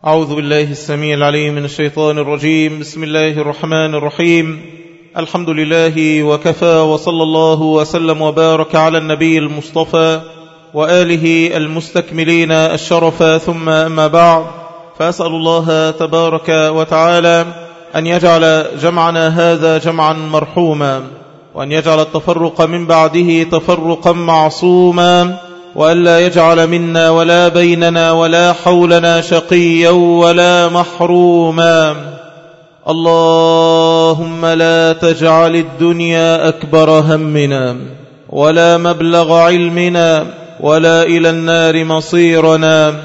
أعوذ بالله السميع العليم من الشيطان الرجيم. بسم الله الرحمن الرحيم. الحمد لله وكفى، وصلى الله وسلم وبارك على النبي المصطفى وآله المستكملين الشرف، ثم أما بعد، فأسأل الله تبارك وتعالى أن يجعل جمعنا هذا جمعا مرحوما، وأن يجعل التفرق من بعده تفرقا معصوما، وأن لا يجعل منا ولا بيننا ولا حولنا شقيا ولا محروما. اللهم لا تجعل الدنيا أكبر همنا ولا مبلغ علمنا ولا إلى النار مصيرنا.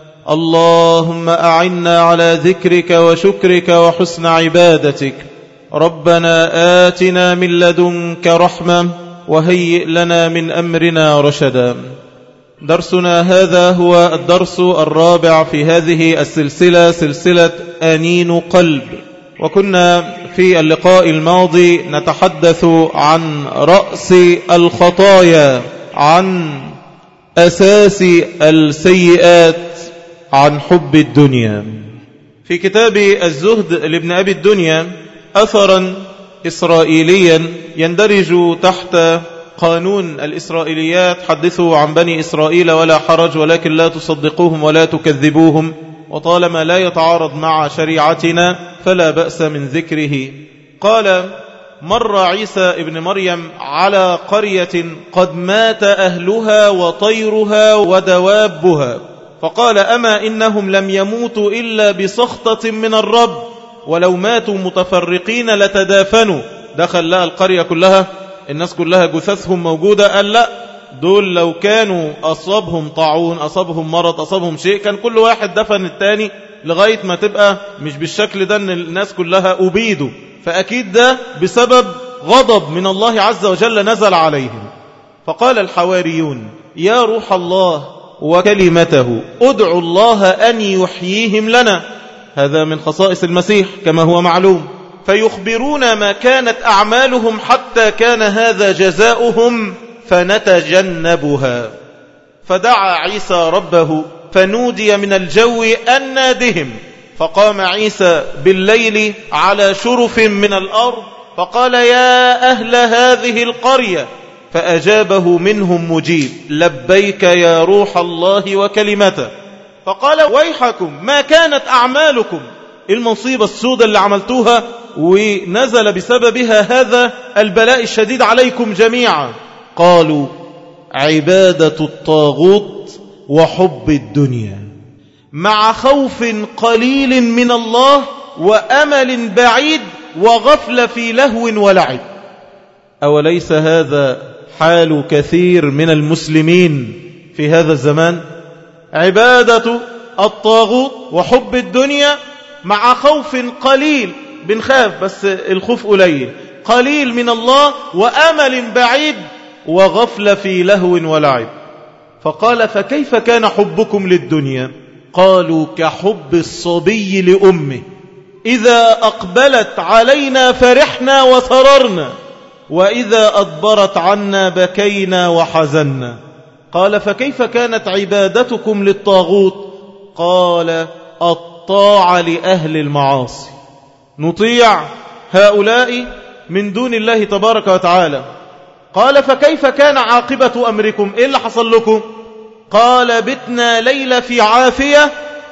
اللهم أعنا على ذكرك وشكرك وحسن عبادتك. ربنا آتنا من لدنك رحمة وهيئ لنا من أمرنا رشدا. درسنا هذا هو الدرس الرابع في هذه السلسلة، سلسلة أنين قلب. وكنا في اللقاء الماضي نتحدث عن رأس الخطايا، عن أساس السيئات، عن حب الدنيا. في كتاب الزهد لابن أبي الدنيا أثرا إسرائيليا يندرج تحت قانون الإسرائيليات: حدثوا عن بني إسرائيل ولا حرج، ولكن لا تصدقوهم ولا تكذبوهم، وطالما لا يتعارض مع شريعتنا فلا بأس من ذكره. قال: مر عيسى ابن مريم على قرية قد مات أهلها وطيرها ودوابها، فقال: أما إنهم لم يموتوا إلا بسخطة من الرب، ولو ماتوا متفرقين لتدافنوا. دخل لها القرية كلها، الناس كلها جثثهم موجودة. قال: لا، دول لو كانوا أصابهم طاعون، أصابهم مرض، أصابهم شيء، كان كل واحد دفن التاني لغاية ما تبقى مش بالشكل ده ان الناس كلها أبيدوا. فأكيد ده بسبب غضب من الله عز وجل نزل عليهم. فقال الحواريون: يا روح الله وكلمته ادعوا الله أن يحييهم لنا. هذا من خصائص المسيح كما هو معلوم. فيخبرون ما كانت أعمالهم حتى كان هذا جزاؤهم فنتجنبها. فدعا عيسى ربه فنودي من الجو أن نادهم. فقام عيسى بالليل على شرف من الأرض فقال: يا أهل هذه القرية. فأجابه منهم مجيب: لبيك يا روح الله وكلمته. فقال: ويحكم، ما كانت أعمالكم؟ المصيبة السوداء اللي عملتوها ونزل بسببها هذا البلاء الشديد عليكم جميعا. قالوا: عبادة الطاغوت وحب الدنيا، مع خوف قليل من الله وأمل بعيد وغفل في لهو ولعب. أوليس هذا حال كثير من المسلمين في هذا الزمان؟ عبادة الطاغوت وحب الدنيا مع خوف قليل، بنخاف بس الخوف قليل من الله، وأمل بعيد وغفل في لهو ولعب. فقال: فكيف كان حبكم للدنيا؟ قالوا: كحب الصبي لأمه، إذا أقبلت علينا فرحنا وثررنا، وإذا أدبرت عنا بكينا وحزنا. قال: فكيف كانت عبادتكم للطاغوت؟ قال: الطاعة لأهل المعاصي، نطيع هؤلاء من دون الله تبارك وتعالى. قال: فكيف كان عاقبة أمركم؟ إيه اللي حصل لكم؟ قال: بتنا ليلة في عافية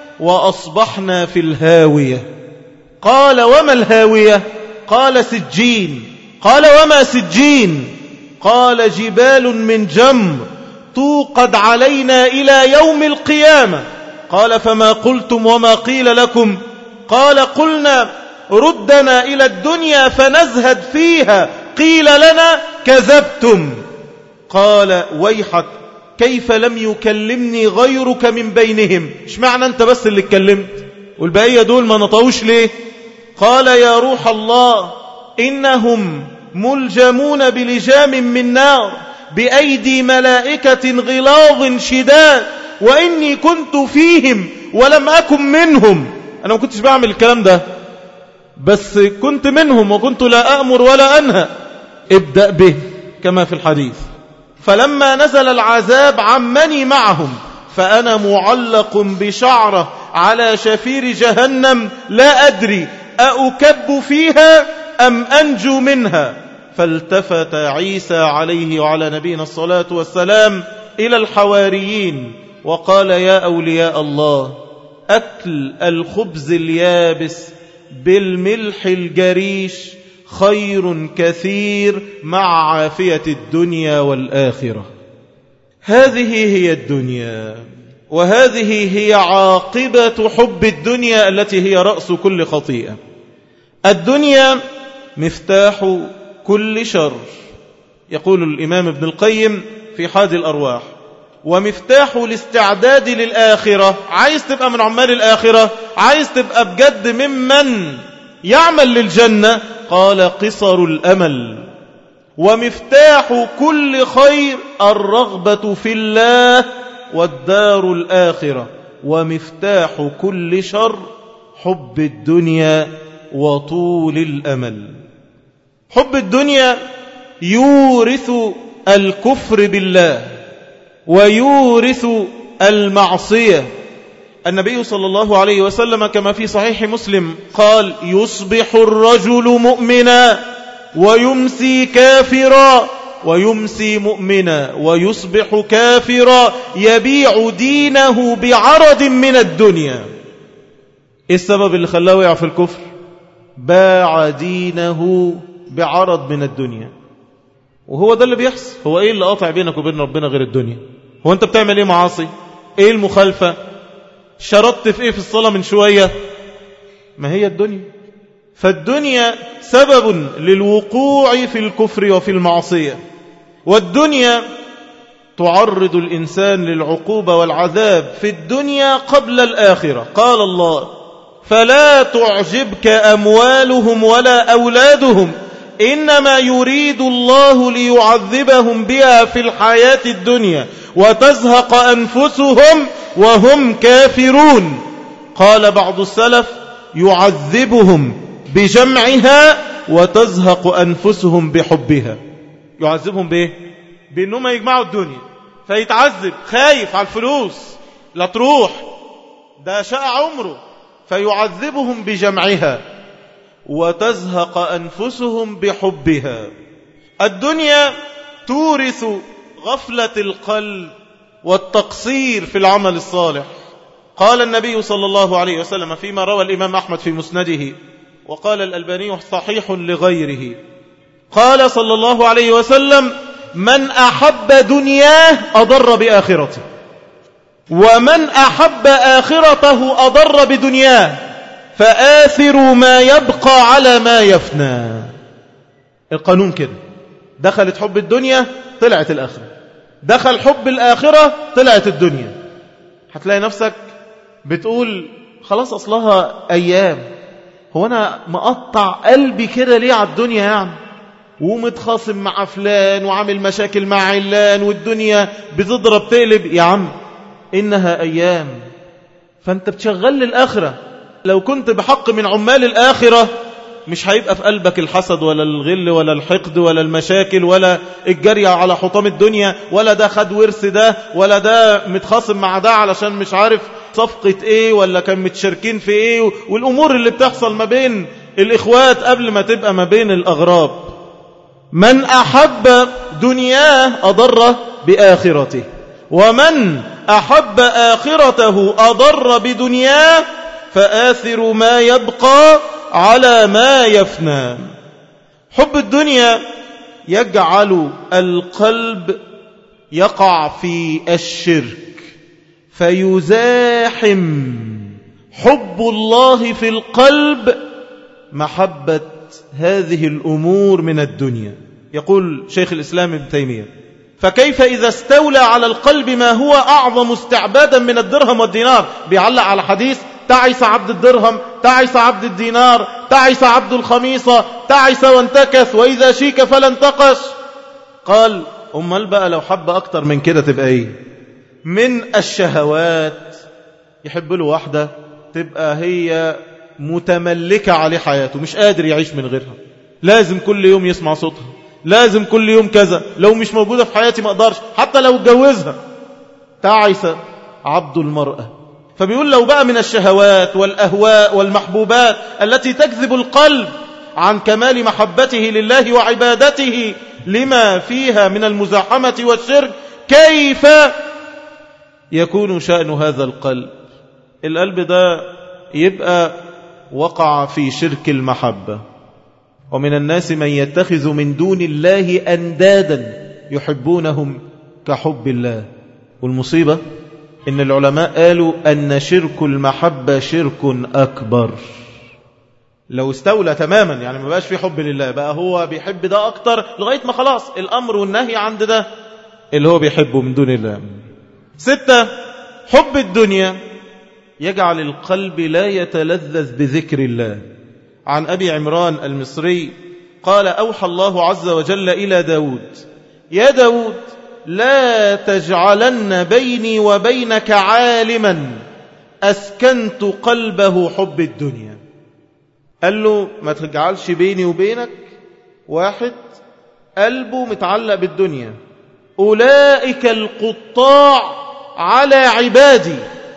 وأصبحنا في الهاوية. قال: وما الهاوية؟ قال: سجين. قال: وما سجين؟ قال: جبال من جمر توقد علينا إلى يوم القيامة. قال: فما قلتم وما قيل لكم؟ قال: قلنا ردنا إلى الدنيا فنزهد فيها، قيل لنا كذبتم. قال: ويحك، كيف لم يكلمني غيرك من بينهم؟ ايش معنى انت بس اللي اتكلمت والبقية دول ما نطوش ليه؟ قال: يا روح الله، إنهم ملجمون بلجام من نار بأيدي ملائكة غلاظ شداد، وإني كنت فيهم ولم أكن منهم. أنا ما كنتش بعمل الكلام ده، بس كنت منهم وكنت لا أأمر ولا أنهى. ابدأ به كما في الحديث. فلما نزل العذاب عمني معهم فأنا معلق بشعرة على شفير جهنم لا أدري أأكب فيها أم أنجو منها. فالتفت عيسى عليه وعلى نبينا الصلاة والسلام إلى الحواريين وقال يا أولياء الله، أكل الخبز اليابس بالملح الجريش خير كثير مع عافية الدنيا والآخرة. هذه هي الدنيا، وهذه هي عاقبة حب الدنيا التي هي رأس كل خطيئة. الدنيا مفتاح كل شر، يقول الإمام ابن القيم في حاد الأرواح، ومفتاح الاستعداد للآخرة. عايز تبقى من عمال الآخرة، عايز تبقى بجد ممن يعمل للجنة، قال قصر الأمل. ومفتاح كل خير الرغبة في الله والدار الآخرة. ومفتاح كل شر حب الدنيا وطول الأمل. حب الدنيا يورث الكفر بالله ويورث المعصية. النبي صلى الله عليه وسلم كما في صحيح مسلم قال يصبح الرجل مؤمنا ويمسي كافرا ويمسي مؤمنا ويصبح كافرا يبيع دينه بعرض من الدنيا. إيه السبب اللي خلاه وقع في الكفر؟ باع دينه بعرض من الدنيا. وهو ده اللي بيحصل. هو إيه اللي قاطع بينك وبين ربنا غير الدنيا؟ هو أنت بتعمل إيه معاصي؟ إيه المخالفة؟ شرطت في إيه في الصلاة من شوية؟ ما هي الدنيا. فالدنيا سبب للوقوع في الكفر وفي المعصية. والدنيا تعرض الإنسان للعقوبة والعذاب في الدنيا قبل الآخرة. قال الله فلا تعجبك أموالهم ولا أولادهم إنما يريد الله ليعذبهم بها في الحياة الدنيا وتزهق أنفسهم وهم كافرون. قال بعض السلف يعذبهم بجمعها وتزهق أنفسهم بحبها. يعذبهم بإيه؟ بأنهم يجمعوا الدنيا فيتعذب خايف على الفلوس لا تروح، ده شاء عمره، فيعذبهم بجمعها وتزهق أنفسهم بحبها. الدنيا تورث غفلة القلب والتقصير في العمل الصالح. قال النبي صلى الله عليه وسلم فيما روى الإمام أحمد في مسنده وقال الألباني صحيح لغيره، قال صلى الله عليه وسلم من أحب دنياه أضر بآخرته ومن أحب آخرته أضر بدنياه فآثروا ما يبقى على ما يفنى. القانون كده، دخلت حب الدنيا طلعت الآخرة، دخل حب الآخرة طلعت الدنيا. هتلاقي نفسك بتقول خلاص أصلها أيام، هو أنا مقطع قلبي كده ليه على الدنيا يعني، ومتخاصم مع فلان وعامل مشاكل مع علان والدنيا بتضرب تقلب. يا عم إنها أيام، فأنت بتشغل للآخرة. لو كنت بحق من عمال الآخرة مش هيبقى في قلبك الحسد ولا الغل ولا الحقد ولا المشاكل ولا الجري على حطام الدنيا ولا ده خد ورث ده ولا ده متخاصم مع ده علشان مش عارف صفقة ايه ولا كان متشاركين في ايه، والأمور اللي بتحصل ما بين الإخوات قبل ما تبقى ما بين الأغراب. من أحب دنياه أضر بآخرته ومن أحب آخرته أضر بدنياه فآثر ما يبقى على ما يفنى. حب الدنيا يجعل القلب يقع في الشرك فيزاحم حب الله في القلب محبة هذه الأمور من الدنيا. يقول شيخ الإسلام ابن تيمية فكيف إذا استولى على القلب ما هو أعظم استعبادا من الدرهم والدينار. بيعلق على حديث تعس عبد الدرهم تعس عبد الدينار تعس عبد الخميصة تعس وانتكث وإذا شيك فلا انتقش. قال أمال بقى لو حب أكتر من كده تبقى إيه؟ من الشهوات، يحب له واحدة تبقى هي متملكة عليه حياته مش قادر يعيش من غيرها، لازم كل يوم يسمع صوتها، لازم كل يوم كذا، لو مش موجودة في حياتي ما أقدرش، حتى لو اتجوزها. تعس عبد المرأة. فبيقول لو بقى من الشهوات والأهواء والمحبوبات التي تكذب القلب عن كمال محبته لله وعبادته لما فيها من المزاحمة والشرك، كيف يكون شأن هذا القلب؟ القلب ده يبقى وقع في شرك المحبة. ومن الناس من يتخذ من دون الله أندادا يحبونهم كحب الله. والمصيبة إن العلماء قالوا أن شرك المحبة شرك أكبر. لو استولى تماما، يعني ما بقاش في حب لله، بقى هو بيحب ده أكتر لغاية ما خلاص الأمر والنهي عند ده اللي هو بيحبه من دون الله. 6. حب الدنيا يجعل القلب لا يتلذذ بذكر الله. عن أبي عمران المصري قال: أوحى الله عز وجل إلى داود: يا داود لا تجعلن بيني وبينك عالما أسكنت قلبه حب الدنيا. قال له ما تجعلش بيني وبينك واحد قلبه متعلق بالدنيا. أولئك القطاع على عبادي.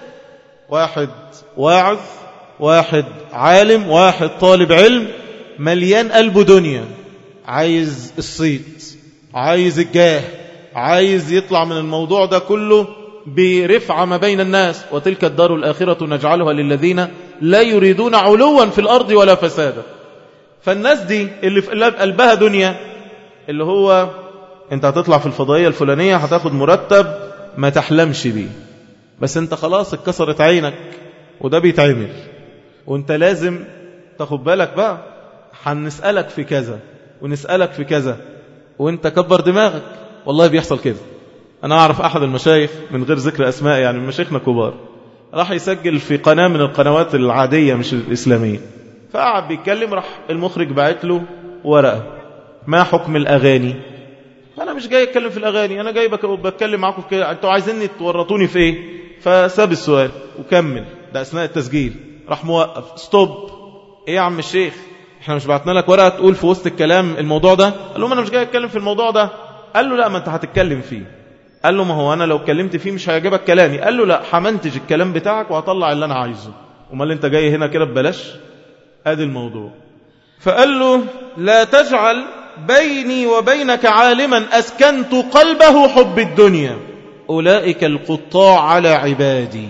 واحد واعظ، واحد عالم، واحد طالب علم، مليان قلبه دنيا، عايز الصيت، عايز الجاه، عايز يطلع من الموضوع ده كله برفعة ما بين الناس. وتلك الدار الآخرة نجعلها للذين لا يريدون علوا في الأرض ولا فسادا. فالناس دي اللي في قلبها دنيا، اللي هو انت هتطلع في الفضائية الفلانية هتاخد مرتب ما تحلمش بيه، بس انت خلاص اتكسرت عينك وده بيتعمل، وانت لازم تاخد بالك بقى، هنسألك في كذا ونسألك في كذا، وانت كبر دماغك. والله بيحصل كده. انا اعرف احد المشايخ من غير ذكر اسماء، يعني من مشايخنا كبار، راح يسجل في قناة من القنوات العادية مش الإسلامية، فقعد بيتكلم، راح المخرج باعت له ورقة: ما حكم الأغاني؟ أنا مش جاي أتكلم في الأغاني، أنا جاي بتكلم معاكم في كده، أنتوا عايزيني تورطوني في إيه؟ فساب السؤال وكمل، ده أثناء التسجيل. راح موقف: ستوب. إيه يا عم الشيخ، إحنا مش بعتنا لك ورقة تقول في وسط الكلام الموضوع ده؟ قال له: ما أنا مش جاي أتكلم في الموضوع ده. قال له: لا، ما أنت هتتكلم فيه. قال له: ما هو أنا لو اتكلمت فيه مش هيعجبك كلامي. قال له: لا، همنتج الكلام بتاعك وهطلع اللي أنا عايزه. وما اللي أنت جاي هنا كده ببلاش؟ هذا الموضوع. فقال له: لا تجعل بيني وبينك عالما أسكنت قلبه حب الدنيا. أولئك القطاع على عبادي.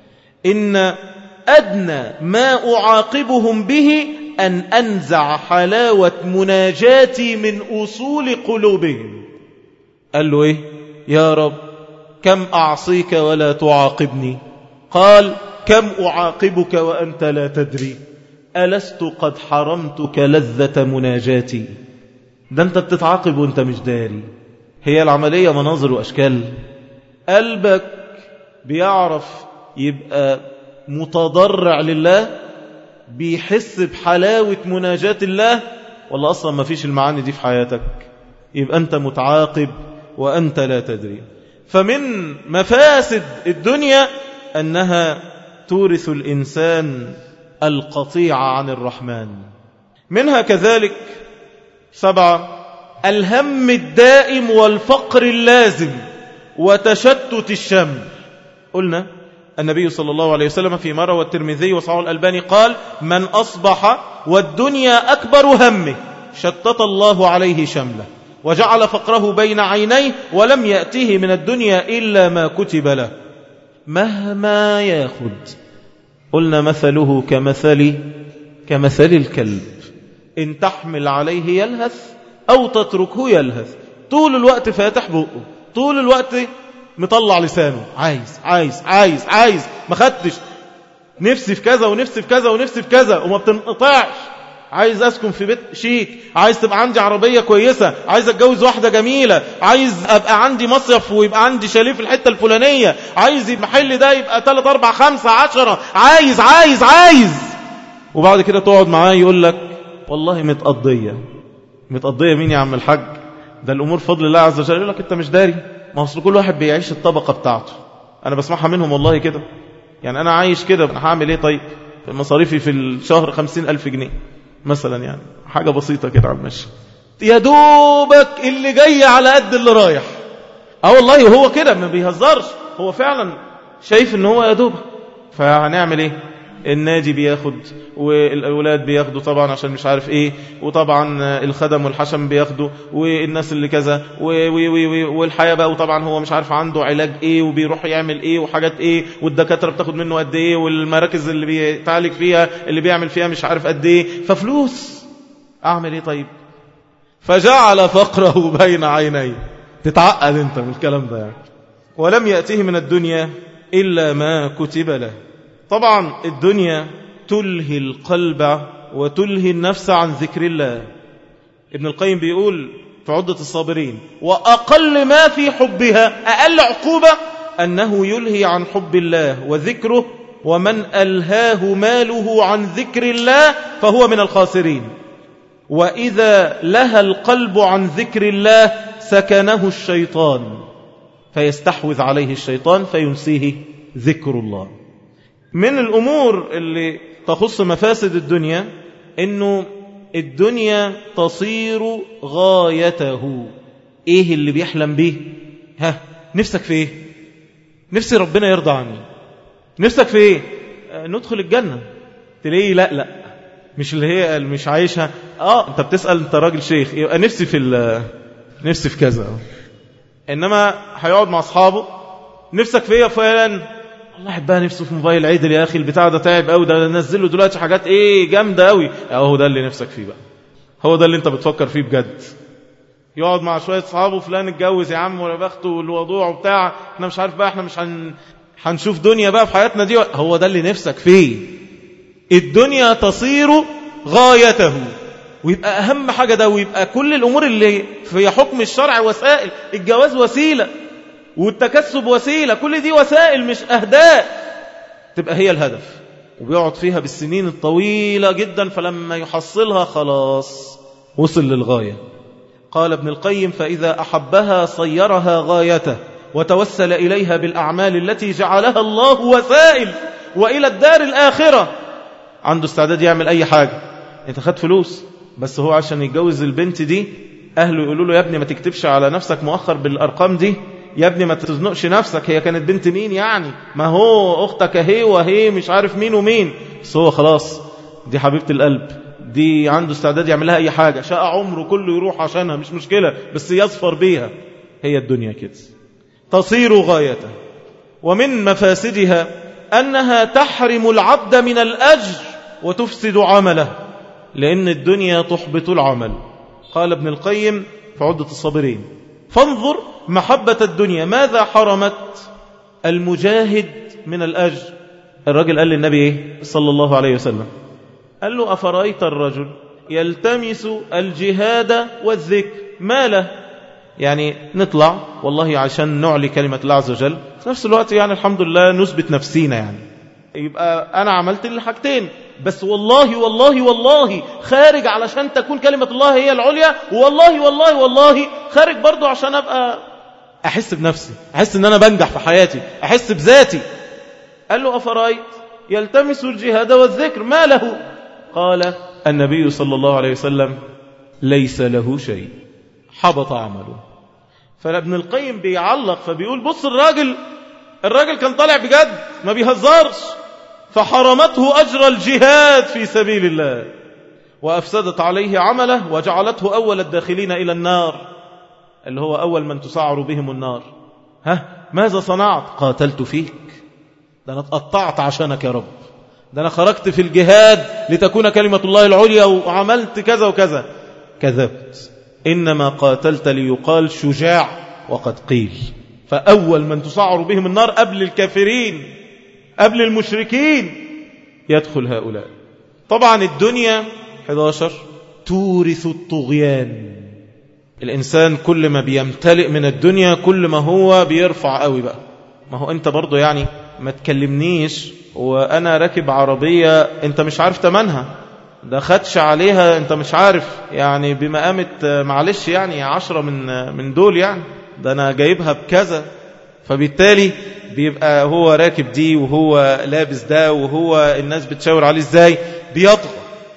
إن أدنى ما أعاقبهم به أن أنزع حلاوة مناجاتي من أصول قلوبهم. قال له: إيه يا رب؟ كم أعصيك ولا تعاقبني؟ قال: كم أعاقبك وأنت لا تدري؟ ألست قد حرمتك لذة مناجاتي؟ ده أنت بتتعاقب وأنت مش داري. هي العملية مناظر وأشكال. قلبك بيعرف يبقى متضرع لله، بيحس بحلاوة مناجاة الله، ولا أصلا ما فيش المعاني دي في حياتك؟ يبقى أنت متعاقب وأنت لا تدري. فمن مفاسد الدنيا أنها تورث الإنسان القطيعة عن الرحمن. منها كذلك 7: الهم الدائم والفقر اللازم وتشتت الشمل. قلنا النبي صلى الله عليه وسلم فيما روى الترمذي وصححه الألباني قال: من أصبح والدنيا أكبر همه شتت الله عليه شمله وجعل فقره بين عينيه ولم يأته من الدنيا إلا ما كتب له مهما ياخد. قلنا مثله كمثل الكلب، إن تحمل عليه يلهث أو تتركه يلهث. طول الوقت فاتح بقه، طول الوقت مطلع لسانه، عايز عايز عايز عايز، ما خدتش، نفسي في كذا ونفسي في كذا ونفسي في كذا وما بتنقطعش. عايز أسكن في بيت شيك، عايز تبقى عندي عربية كويسة، عايز أتجوز واحدة جميلة، عايز أبقى عندي مصيف ويبقى عندي شاليه في الحتة الفلانية، عايز المحل ده يبقى 3 4 5 10، عايز عايز عايز. وبعد كده تقعد معاه يقول لك: والله متقضية مين يا عم الحاج؟ ده الأمور فضل الله عز وجل. يقول لك: أنت مش داري، ما أصل كل واحد بيعيش الطبقة بتاعته. أنا بسمعها منهم والله كده، يعني أنا عايش كده، أنا هعمل إيه طيب؟ مصاريفي في الشهر 50,000 جنيه مثلا، يعني حاجة بسيطة كده على المشي، يا دوبك اللي جاي على قد اللي رايح. والله هو كده ما بيهزرش، هو فعلا شايف ان هو يدوب. فهنعمل ايه؟ النادي بياخد والأولاد بياخدوا طبعا عشان مش عارف ايه، وطبعا الخدم والحشم بياخدوا والناس اللي كذا والحياة بقى، وطبعا هو مش عارف عنده علاج ايه وبيروح يعمل ايه وحاجات ايه، والدكاترة بتاخد منه قد ايه، والمراكز اللي بيتعالج فيها اللي بيعمل فيها مش عارف قد ايه، ففلوس. اعمل ايه طيب؟ فجعل فقره بين عينيه. تتعقد انت من الكلام ده يعني. ولم يأتيه من الدنيا إلا ما كتب له. طبعا الدنيا تلهي القلب وتلهي النفس عن ذكر الله. ابن القيم بيقول في عدة الصابرين: وأقل ما في حبها، أقل عقوبة أنه يلهي عن حب الله وذكره، ومن ألهاه ماله عن ذكر الله فهو من الخاسرين. وإذا لهى القلب عن ذكر الله سكنه الشيطان فيستحوذ عليه الشيطان فينسيه ذكر الله. من الأمور اللي تخص مفاسد الدنيا إنه الدنيا تصير غايته. إيه اللي بيحلم به؟ نفسك في إيه؟ نفسي ربنا يرضى عني. نفسك في إيه؟ ندخل الجنة. تلاقيه لا مش اللي هي مش عايشها. انت بتسأل، انت راجل شيخ، يبقى نفسي في كذا. انما هيقعد مع اصحابه: نفسك في ايه يا فلان؟ الله يحبها، نفسه في موبايل عدل يا اخي، البتاع ده تعب قوي، ده نزل له دلوقتي حاجات جامده قوي. هو ده اللي نفسك فيه بقى، هو ده اللي انت بتفكر فيه بجد. يقعد مع شويه اصحابه: فلان اتجوز يا عم ولا بخته والوضوع وبتاع، احنا مش عارف بقى، احنا مش هنشوف دنيا بقى في حياتنا دي. هو ده اللي نفسك فيه. الدنيا تصير غايته، ويبقى أهم حاجة ده، ويبقى كل الأمور اللي في حكم الشرع وسائل. الجواز وسيلة، والتكسب وسيلة، كل دي وسائل مش أهداف، تبقى هي الهدف. وبيقعد فيها بالسنين الطويلة جدا، فلما يحصلها خلاص وصل للغاية. قال ابن القيم: فإذا أحبها صيرها غايته وتوسل إليها بالأعمال التي جعلها الله وسائل وإلى الدار الآخرة. عنده استعداد يعمل أي حاجة. انت خد فلوس، بس هو عشان يتجوز البنت دي أهله يقولوا له: يا ابني ما تكتبش على نفسك مؤخر بالأرقام دي، يا ابني ما تزنقش نفسك، هي كانت بنت مين يعني، ما هو أختك اهي وهي مش عارف مين ومين. بس هو خلاص دي حبيبة القلب، دي عنده استعداد يعملها أي حاجة، شاء عمره كله يروح عشانها مش مشكلة، بس يظفر بيها. هي الدنيا كده تصير غايته. ومن مفاسدها أنها تحرم العبد من الأجر وتفسد عمله، لأن الدنيا تحبط العمل. قال ابن القيم في عدة الصابرين: فانظر محبة الدنيا ماذا حرمت المجاهد من الأجر. الرجل قال للنبي صلى الله عليه وسلم، قال له: أفرأيت الرجل يلتمس الجهاد والذكر ما له؟ يعني نطلع والله عشان نعلي كلمة الله عز وجل، في نفس الوقت يعني الحمد لله نثبت نفسينا، يعني يبقى أنا عملت الحاجتين، بس والله والله والله خارج علشان تكون كلمة الله هي العليا، والله والله والله خارج برضو عشان أبقى أحس بنفسي، أحس أن أنا بنجح في حياتي، أحس بذاتي. قال له: أفرأيت يلتمس الجهاد والذكر ما له؟ قال النبي صلى الله عليه وسلم: ليس له شيء، حبط عمله. فابن القيم بيعلق فبيقول: بص الراجل كان طالع بجد ما بيهزرش، فحرمته أجر الجهاد في سبيل الله وأفسدت عليه عمله وجعلته أول الداخلين إلى النار، اللي هو أول من تسعر بهم النار. ماذا صنعت؟ قاتلت فيك، ده أنا اتقطعت عشانك يا رب، ده أنا خرجت في الجهاد لتكون كلمة الله العليا وعملت كذا وكذا. كذبت، إنما قاتلت ليقال شجاع وقد قيل. فأول من تسعر بهم النار قبل الكافرين قبل المشركين يدخل هؤلاء. طبعا الدنيا 11 تورث الطغيان. الإنسان كل ما بيمتلئ من الدنيا كل ما هو بيرفع قوي بقى. ما هو أنت برضو يعني ما تكلمنيش وأنا راكب عربية أنت مش عارف تمنها، ده خدش عليها أنت مش عارف يعني بمقامة معلش يعني 10 من دول، يعني ده أنا جايبها بكذا. فبالتالي بيبقى هو راكب دي وهو لابس ده وهو الناس بتشاور عليه ازاي، بيطغى.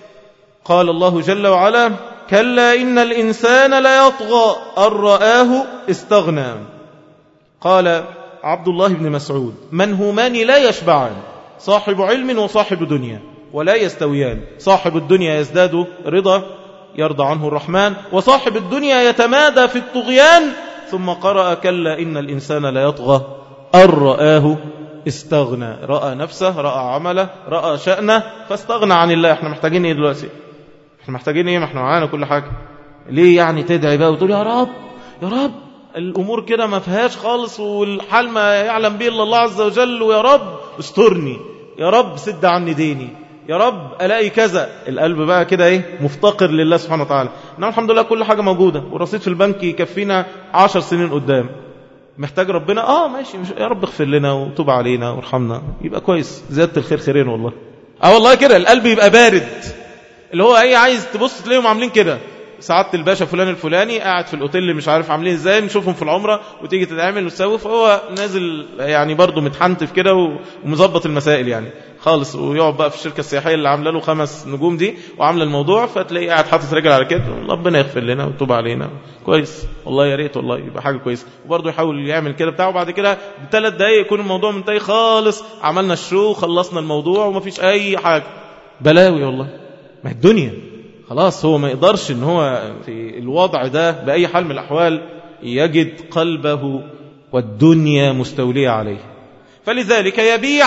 قال الله جل وعلا: كلا إن الإنسان لا يطغى أن رآه استغنى. قال عبد الله بن مسعود: منهومان لا يشبعان، صاحب علم وصاحب دنيا ولا يستويان، صاحب الدنيا يزداد رضا يرضى عنه الرحمن، وصاحب الدنيا يتمادى في الطغيان. ثم قرأ: كلا إن الإنسان لا يطغى أن رآه استغنى. رأى نفسه، رأى عمله، رأى شأنه فاستغنى عن الله. احنا محتاجين ايه دلوقتي؟ احنا محتاجين ايه؟ ما احنا معانا كل حاجة. ليه يعني تدعي بقى وتقول يا رب يا رب الأمور كده ما فيهاش خالص، والحال ما يعلم به إلا الله عز وجل، ويا رب استرني، يا رب سد عني ديني، يا رب ألاقي كذا. القلب بقى كده ايه؟ مفتقر لله سبحانه وتعالى. إنما الحمد لله كل حاجة موجودة، والرصيد في البنك يكفينا 10 سنين قدام. محتاج ربنا ماشي، يا رب اغفر لنا وتوب علينا وارحمنا، يبقى كويس. زيادة الخير خيرين والله. والله كده القلب يبقى بارد، اللي هو عايز تبص تلاقيهم عاملين كده. سعادة الباشا فلان الفلاني قاعد في الأوتيل اللي مش عارف عاملين ازاي، نشوفهم في العمرة وتيجي تتعامل وتسوي، فهو نازل يعني برضه متحنتف كده ومظبط المسائل يعني خالص، ويقعد بقى في الشركة السياحية اللي عامله له 5 نجوم دي وعامله الموضوع، فتلاقيه قاعد حاطط رجل على كده، ربنا يغفر لنا ويتوب علينا. كويس والله، يا ريت والله يبقى حاجة كويسة. وبرضه يحاول يعمل كده بتاعه، وبعد كده ب3 دقايق يكون الموضوع منتهي خالص، عملنا الشو خلصنا الموضوع ومفيش أي حاجة. بلاوي والله. ما الدنيا خلاص، هو ما يقدرش ان هو في الوضع ده بأي حال من الأحوال يجد قلبه والدنيا مستولية عليه، فلذلك يبيع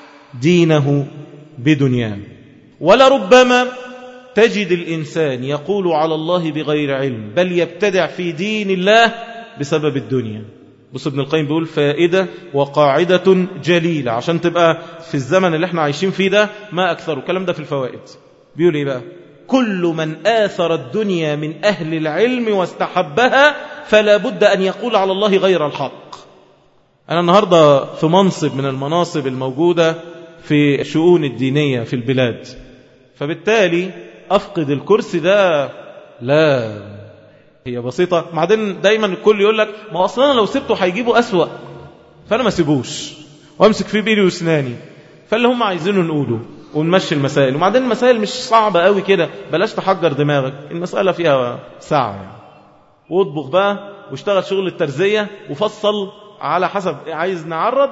دينه بدنياه. ولربما تجد الإنسان يقول على الله بغير علم، بل يبتدع في دين الله بسبب الدنيا. بص ابن القيم بيقول فائدة وقاعدة جليلة عشان تبقى في الزمن اللي احنا عايشين فيه ده ما أكثر. الكلام ده في الفوائد. بيقول ايه بقى؟ كل من آثر الدنيا من أهل العلم واستحبها فلا بد أن يقول على الله غير الحق. أنا النهاردة في منصب من المناصب الموجودة في الشؤون الدينية في البلاد، فبالتالي أفقد الكرسي ده؟ لا، هي بسيطة. بعدين دايما الكل يقول لك ما أصلا لو سبته هيجيبه أسوأ، فأنا ما سيبوش وأمسك فيه بيلي وسناني. فاللي هم عايزينه نقوله ونمشي المسائل. وبعدين المسائل مش صعبة قوي كده، بلاش تحجر دماغك، المسألة فيها ساعة يعني. واطبخ بقى واشتغل شغل الترزية وفصل على حسب، عايز نعرض،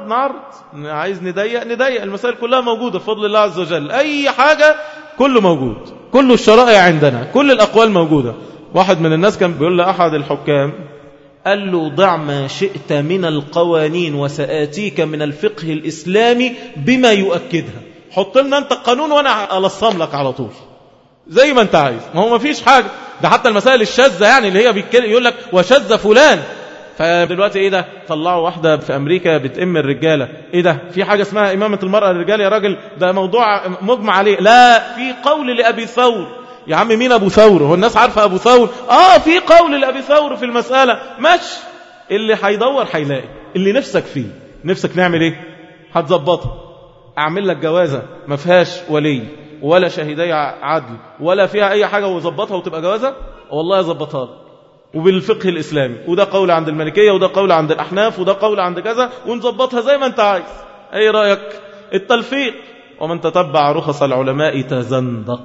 عايز نديق. المسائل كلها موجودة بفضل الله عز وجل. أي حاجة كله موجود، كل الشرائع عندنا، كل الأقوال موجودة. واحد من الناس كان بيقول لأحد الحكام، قال له ضع ما شئت من القوانين وسآتيك من الفقه الإسلامي بما يؤكدها. حط لنا انت القانون وانا ألصم لك على طول زي ما انت عايز. ما هو ما فيش حاجة. ده حتى المسائل الشاذة يعني اللي هي يقول لك وشذ فلان. فدلوقتي ايه ده؟ طلعوا واحدة في امريكا بتأم الرجالة. ايه ده؟ في حاجة اسمها امامة المرأة للرجال يا راجل؟ ده موضوع مجمع عليه. لا، في قول لأبي ثور. يا عم مين ابو ثور؟ هو الناس عارفة ابو ثور؟ في قول لأبي ثور في المسألة. ماشي، اللي هيدور هيلاقي اللي نفسك فيه. نفسك نعمل ايه؟ هتظبطها. اعمل لك جوازة ما فيهاش ولي ولا شهيدي عدل ولا فيها اي حاجة وظبطها وتبقى جوازة، والله يظبطها لك وبالفقه الاسلامي. وده قول عند المالكية وده قول عند الاحناف وده قول عند كذا، ونظبطها زي ما انت عايز. اي رأيك؟ التلفيق. ومن تتبع رخص العلماء تزندق.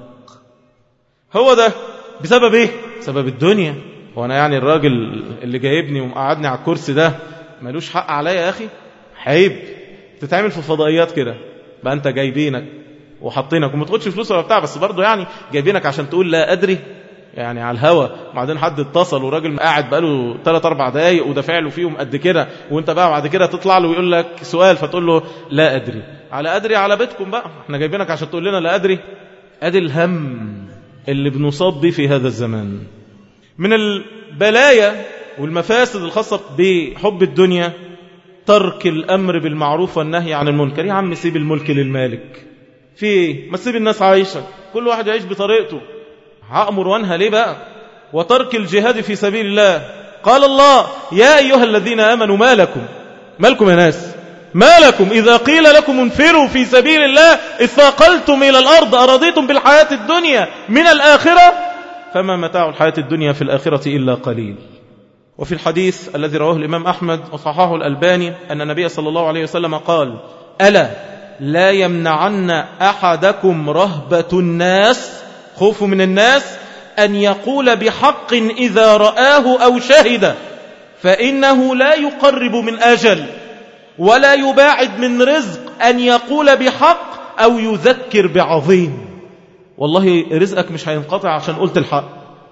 هو ده بسبب ايه؟ بسبب الدنيا. وانا يعني الراجل اللي جايبني ومقعدني على الكرسي ده ملوش حق عليا يا اخي؟ عيب تتعمل في فضائيات كده بقى. انت جايبينك وحطينك وما تاخدش فلوس ولا بتاع، بس برضه يعني جايبينك عشان تقول لا ادري يعني على الهوا. بعدين حد اتصل وراجل قاعد بقاله 3-4 دقايق ودافع له فيهم قد كده، وانت بقى بعد كده تطلع له ويقول لك سؤال فتقول له لا ادري. على ادري على بيتكم بقى، احنا جايبينك عشان تقول لنا لا ادري. ادي الهم اللي بنصاب به في هذا الزمان. من البلايا والمفاسد الخاصة بحب الدنيا ترك الأمر بالمعروف والنهي عن المنكر. يا عم سيب الملك للمالك، في ايه؟ ما تسيب الناس عايشة، كل واحد يعيش بطريقته. هأمر وانهى ليه بقى؟ وترك الجهاد في سبيل الله. قال الله يا أيها الذين آمنوا مالكم يا ناس، مالكم إذا قيل لكم انفروا في سبيل الله اثاقلتم إلى الأرض أرضيتم بالحياة الدنيا من الآخرة فما متاع الحياة الدنيا في الآخرة إلا قليل. وفي الحديث الذي رواه الإمام أحمد وصححه الألباني أن النبي صلى الله عليه وسلم قال ألا لا يمنعن أحدكم رهبة الناس، خوف من الناس، أن يقول بحق إذا رآه أو شهد، فإنه لا يقرب من أجل. ولا يباعد من رزق أن يقول بحق أو يذكر بعظيم. والله رزقك مش هينقطع عشان قلت الحق.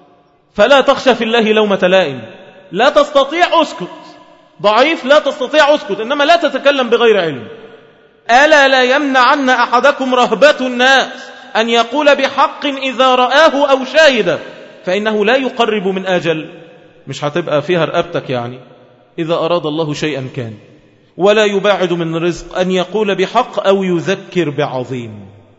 فلا تخشى في الله لومة لائم. لا تستطيع أسكت، ضعيف لا تستطيع أسكت، إنما لا تتكلم بغير علم. ألا لا يمنعن أحدكم رهبة الناس أن يقول بحق إذا رآه أو شاهده، فإنه لا يقرب من أجل. مش هتبقى فيها رقبتك يعني. إذا أراد الله شيئا كان. ولا يباعد من رزق أن يقول بحق أو يذكر بعظيم.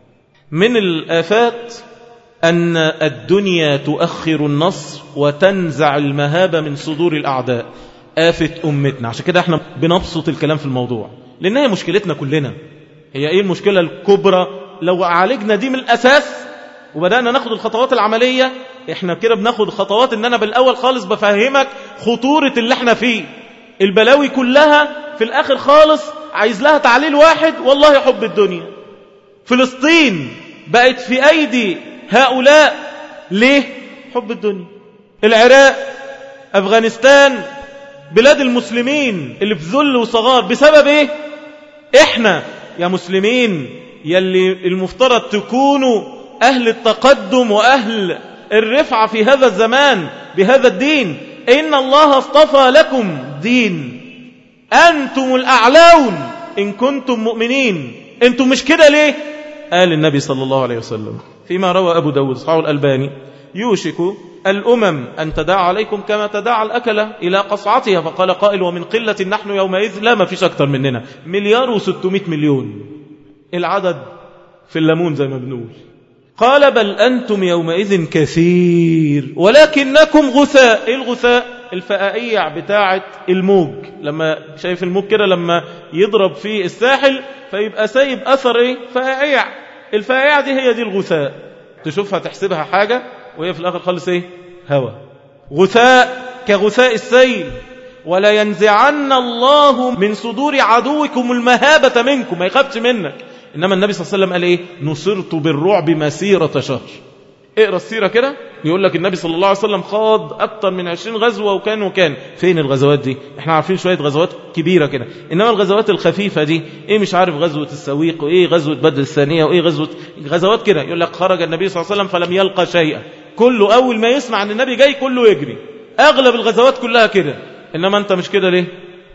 من الآفات أن الدنيا تؤخر النصر وتنزع المهابة من صدور الأعداء. آفة أمتنا. عشان كده احنا بنبسط الكلام في الموضوع، لأنها مشكلتنا كلنا. هي ايه المشكلة الكبرى؟ لو عالجنا دي من الأساس وبدأنا ناخد الخطوات العملية، احنا كده بناخد خطوات ان انا بالأول خالص بفهمك خطورة اللي احنا فيه. البلاوي كلها في الآخر خالص عايز لها تعليل واحد، والله حب الدنيا. فلسطين بقت في أيدي هؤلاء ليه؟ حب الدنيا. العراق، أفغانستان، بلاد المسلمين اللي في ذل وصغار بسبب ايه؟ احنا يا مسلمين يلي المفترض تكونوا أهل التقدم وأهل الرفعة في هذا الزمان بهذا الدين. إن الله اصطفى لكم دين، أنتم الأعلون إن كنتم مؤمنين. أنتم مش كده ليه؟ قال النبي صلى الله عليه وسلم فيما روى أبو داود صحيح الألباني: يوشك الأمم أن تداعى عليكم كما تداعى الأكلة إلى قصعتها. فقال قائل: ومن قلة نحن يومئذ؟ لا، ما فيش أكتر مننا، 1,600,000,000 العدد في الليمون زي ما بنقول. قال: بل أنتم يومئذ كثير ولكنكم غثاء. إيه الغثاء؟ الفقائيع بتاعة الموج. لما شايف الموج كده لما يضرب في الساحل فيبقى سايب أثر إيه؟ فقائيع. الفقائيع دي هي دي الغثاء. تشوفها تحسبها حاجة وهي في الآخر خالص إيه؟ هوا. غثاء كغثاء السيل. ولا ينزعن الله من صدور عدوكم المهابة منكم، ما يخافش منك. إنما النبي صلى الله عليه وسلم قال إيه؟ نصرت بالرعب مسيرة شهر. اقرأ السيرة كده يقول لك النبي صلى الله عليه وسلم خاض أكتر من 20 غزوة وكان فين الغزوات دي؟ احنا عارفين شوية غزوات كبيرة كده، إنما الغزوات الخفيفة دي إيه؟ مش عارف غزوة السويق وإيه غزوة بدر الثانية وإيه غزوات كده. يقول لك خرج النبي صلى الله عليه وسلم فلم يلقى شيئا. كله أول ما يسمع أن النبي جاي كله يجري. أغلب الغزوات كلها كده. إنما أنت مش كده ليه؟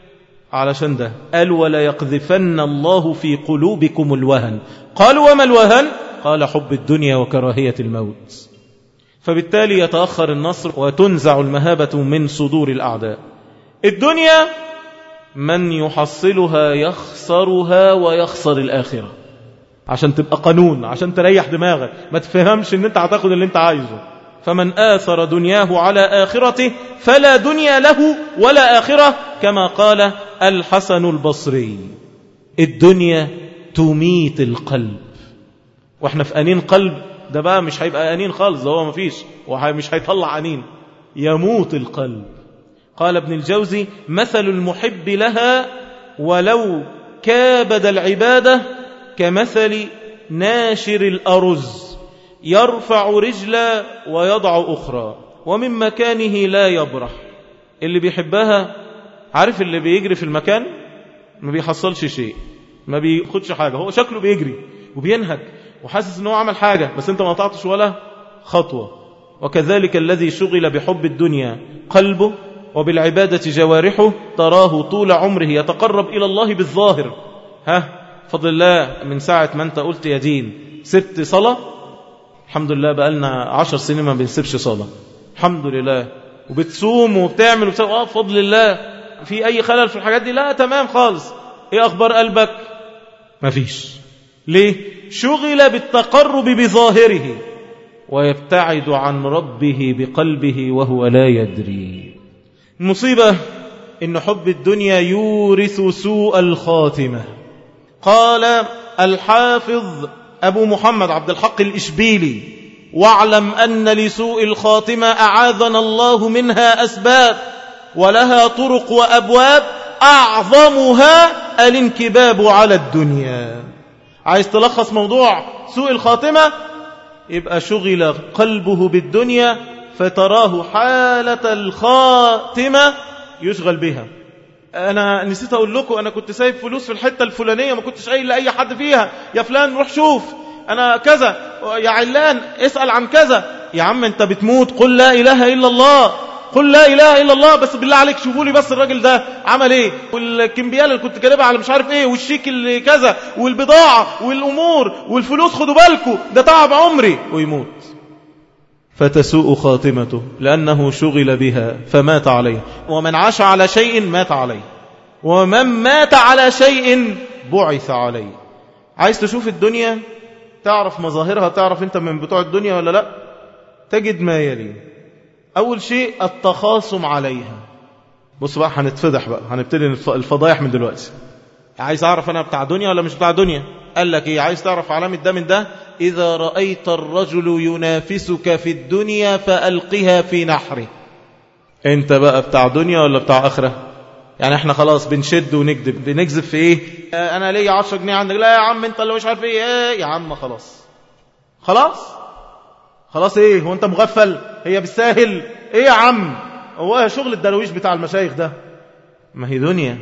علشان ده قال: ولا يقذفن الله في قلوبكم الوهن. قالوا: وما الوهن؟ قال: حب الدنيا وكراهية الموت. فبالتالي يتأخر النصر وتنزع المهابة من صدور الأعداء. الدنيا من يحصلها يخسرها ويخسر الآخرة. عشان تبقى قانون، عشان تريح دماغك، ما تفهمش ان انت هتاخد اللي انت عايزه. فمن آثر دنياه على آخرته فلا دنيا له ولا آخرة، كما قال الحسن البصري: الدنيا تميت القلب. واحنا في أنين قلب، ده بقى مش هيبقى أنين خالص، ده هو مفيش، ومش هيطلع أنين، يموت القلب. قال ابن الجوزي: مثل المحب لها ولو كابد العبادة كمثل ناشر الأرز يرفع رجلا ويضع أخرى ومن مكانه لا يبرح. اللي بيحبها عارف اللي بيجري في المكان ما بيحصلش شيء، ما بياخدش حاجة، هو شكله بيجري وبينهك وحاسس انه عمل حاجة بس انت ما قطعتش ولا خطوة. وكذلك الذي شغل بحب الدنيا قلبه وبالعبادة جوارحه تراه طول عمره يتقرب إلى الله بالظاهر. فضل الله من ساعة ما انت قلت يا دين سبت صلاة، الحمد لله بقالنا 10 سنين ما بنسيبش صلاة، الحمد لله، وبتصوم وبتعمل وبتسوي، فضل الله. في أي خلل في الحاجات دي؟ لا، تمام خالص. ايه أخبار قلبك؟ ما فيش. ليه؟ شغل بالتقرب بظاهره ويبتعد عن ربه بقلبه وهو لا يدري. المصيبة إن حب الدنيا يورث سوء الخاتمة. قال الحافظ أبو محمد عبد الحق الإشبيلي: واعلم أن لسوء الخاتمة أعاذنا الله منها أسباب ولها طرق وأبواب أعظمها الانكباب على الدنيا. عايز تلخص موضوع سوء الخاتمة؟ يبقى شغل قلبه بالدنيا فتراه حالة الخاتمة يشغل بها. أنا نسيت أقول لكم أنا كنت سايب فلوس في الحتة الفلانية ما كنتش قايل لأي حد فيها، يا فلان روح شوف أنا كذا، يا علان اسأل عن كذا. يا عم أنت بتموت، قل لا إله إلا الله، قل لا إله إلا الله، بس بالله عليك شوفوا لي بس الراجل ده عمل إيه، والكمبيال اللي كنت كاتبها على مش عارف إيه، والشيك اللي كذا، والبضاعة والأمور والفلوس، خدوا بالكم ده تعب عمري، ويموت. فتسوء خاتمته لأنه شغل بها فمات عليه. ومن عاش على شيء مات عليه، ومن مات على شيء بعث عليه. عايز تشوف الدنيا تعرف مظاهرها، تعرف انت من بتوع الدنيا ولا لا؟ تجد ما يلي. أول شيء التخاصم عليها. بص بقى هنتفضح بقى، هنبتدي الفضايح من دلوقتي. عايز أعرف أنا بتاع دنيا ولا مش بتاع دنيا؟ قال لك إيه؟ عايز تعرف علامة ده من ده؟ إذا رأيت الرجل ينافسك في الدنيا فألقها في نحره. أنت بقى بتاع دنيا ولا بتاع آخرة؟ يعني احنا خلاص بنشد ونكذب. بنكذب في ايه؟ انا ليا 10 جنيه عندك، لا يا عم انت اللي مش عارف ايه يا عم. خلاص ايه؟ هو انت مغفل؟ هي بالساهل ايه يا عم؟ هو شغل الدرويش بتاع المشايخ ده؟ ما هي دنيا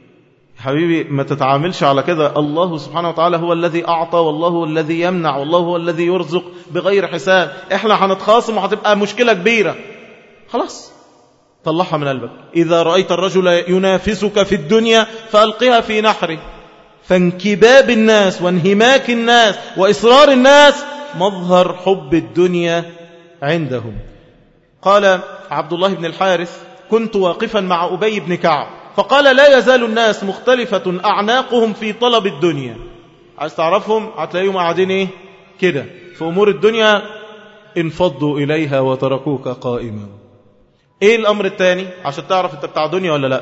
حبيبي، ما تتعاملش على كده. الله سبحانه وتعالى هو الذي أعطى، والله هو الذي يمنع، والله هو الذي يرزق بغير حساب. احنا هنتخاصم وهتبقى مشكلة كبيرة. خلاص طلعها من قلبك. إذا رأيت الرجل ينافسك في الدنيا فألقها في نحره. فانكباب الناس وانهماك الناس وإصرار الناس مظهر حب الدنيا عندهم. قال عبد الله بن الحارث: كنت واقفا مع أبي بن كعب فقال: لا يزال الناس مختلفة أعناقهم في طلب الدنيا. عايز تعرفهم هتلاقيهم قاعدين ايه كده في أمور الدنيا، انفضوا إليها وتركوك قائما. ايه الأمر الثاني عشان تعرف انت بتاع دنيا ولا لا؟